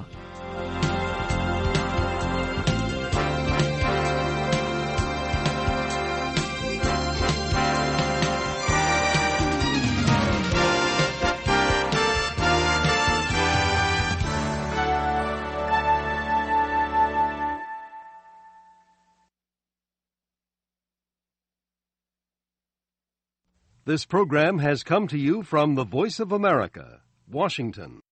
This program has come to you from the Voice of America, Washington.